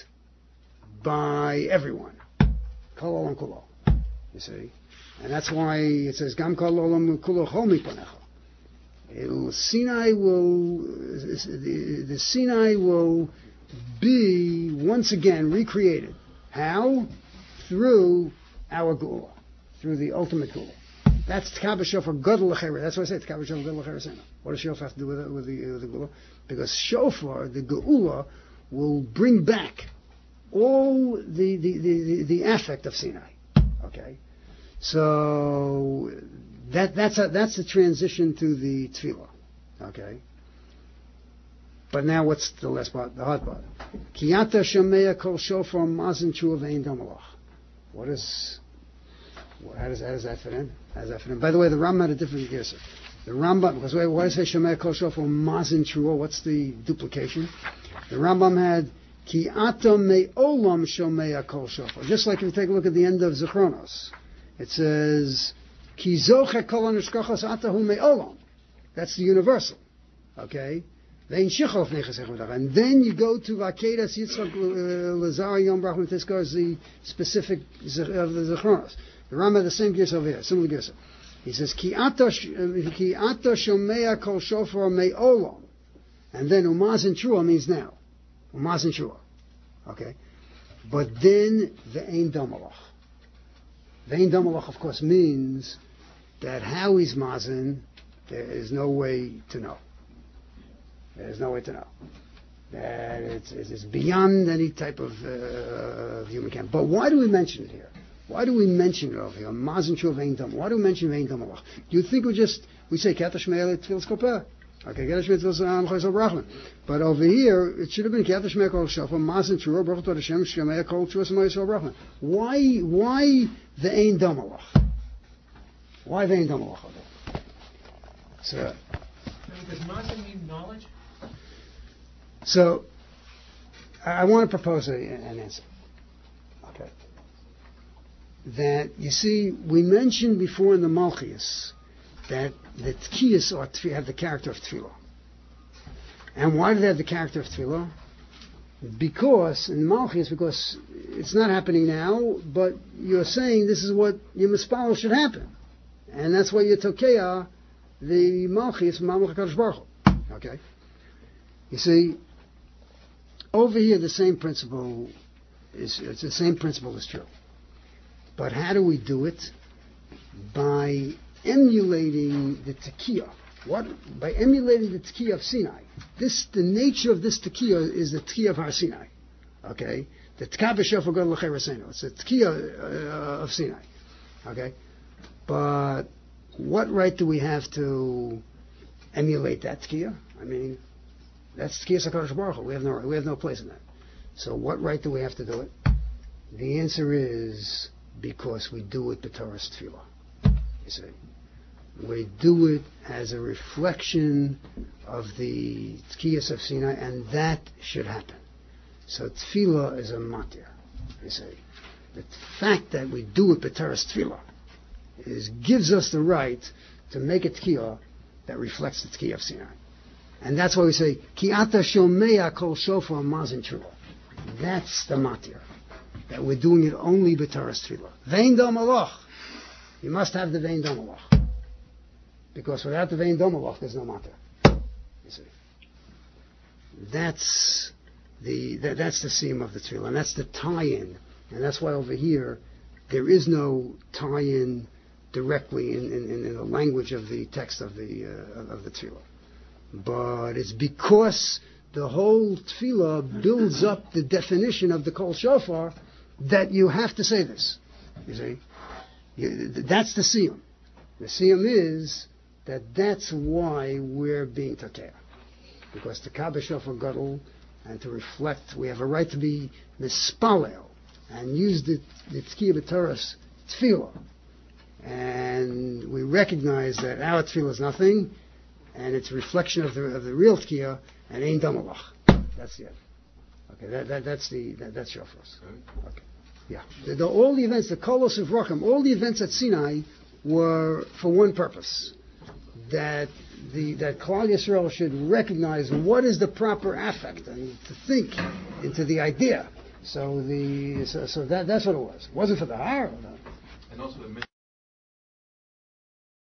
by everyone. Kol olam kulo. You see? And that's why it says, Gam kol olam kulo chol mipanecha. It'll, Sinai will, the, the Sinai will be once again recreated. How? Through our Geula, through the ultimate Geula. That's Tkabah Shofar Gadol L'Cheres. That's what I say, Tkabah Shofar Gadol L'Cheres. What does Shofar have to do with, it, with, the, with the Geula? Because Shofar, the Geula, will bring back all the, the, the, the, the affect of Sinai. Okay? So that that's a, that's the transition to the tefillah, okay. But now what's the last part, the hard part? Kiyata shameya kol shofar mazin tshuva ve'ein damalach. What is? How does how does that fit in? How does that fit in? By the way, the Rambam had a different girsa. The Rambam, because wait, why does it say shameya kol shofar mazin tshuva? What's the duplication? The Rambam had Kiyata me'olam shameya kol shofar. Just like if you take a look at the end of Zechronos. It says, Ki zoche kol hanishkachas atahu me'olam. That's the universal. Okay? And then you go to Vakedas Yitzchak Lazar Yom Brachman Tiskar is the specific of the Zechronos. The Rambam the same gears over here, similar gears. He says, Ki ata shomea kol shofar me'olam. And then umazin trua means now. Umazin trua. Okay? But then ve'ein damalach. Vein damalach, of course, means that how he's mazin, there is no way to know. There is no way to know. That it's, it's beyond any type of uh, human camp. But why do we mention it here? Why do we mention it over here? Mazin shu vein damalach. Why do we mention vein damalach? Do you think we just we say katash me'el tefillas kopeh? Okay, katash me'el tefillas anchos brachman. But over here, it should have been katash me'el kol shofar mazin shu brachot Hashem shemei kol tefillas ma'is brachman. Why? Why? The Ein Damalach. Why the Ein Damalach? So, does Mazin mean knowledge? So, I, I want to propose a, an answer. Okay. That, you see, we mentioned before in the Malchias that the Tkiyas or tfi, have the character of Tefillah. And why do they have the character of Tefillah? Because, in Malchias, because it's not happening now, but you're saying this is what your mispal should happen. And that's why you tokeya the Malchias from Malach HaKadosh Baruch Hu. Okay? You see, over here the same principle is, it's the same principle is true. But how do we do it? By emulating the tekiah. What? By emulating the tekiah of Sinai. This, the nature of this tekiah is the tekiah of Har Sinai. Okay? The Tkabah Shofar Gadol L'Cheresenu. It's the tekiah uh, of Sinai. Okay? But what right do we have to emulate that tekiah? I mean, that's tekiah HaKadosh Baruch Hu. We have no, we have no place in that. So what right do we have to do it? The answer is because we do it b'Torah's tefillah. You see? We do it as a reflection of the Tkiyas of Sinai, and that should happen. So tefillah is a matir. You see, the fact that we do it b'teres tefillah is gives us the right to make a tkiyah that reflects the tkiyah of Sinai, and that's why we say ki ata shomea kol shofar mazin trula. That's the matir, that we're doing it only b'teres tefillah. Vein dam alach. You must have the vein dam alach, because without the vein dam alach, there's no matir. You see, that's the that, that's the seam of the tefillah, and that's the tie-in, and that's why over here there is no tie-in directly in, in, in the language of the text of the uh, of the tefillah, but it's because the whole tefillah builds up the definition of the kol shofar that you have to say this. You see, you, that's the siyum. The siyum is that that's why we're being takeh, because the Kabbah Shofar Gadol, and to reflect, we have a right to be mispalel and use the the tkiyah b'teres tefillah, and we recognize that our tefillah is nothing, and it's a reflection of the of the real tkiyah, and ein damalach. That's the end. Okay, that, that that's the that, that's shofars. Okay, yeah. The, the, all the events, the kolos of Racham, all the events at Sinai were for one purpose: that the that Klal Yisrael should recognize what is the proper affect and to think into the idea. So the so, so that that's what it was. It wasn't for the har. And also the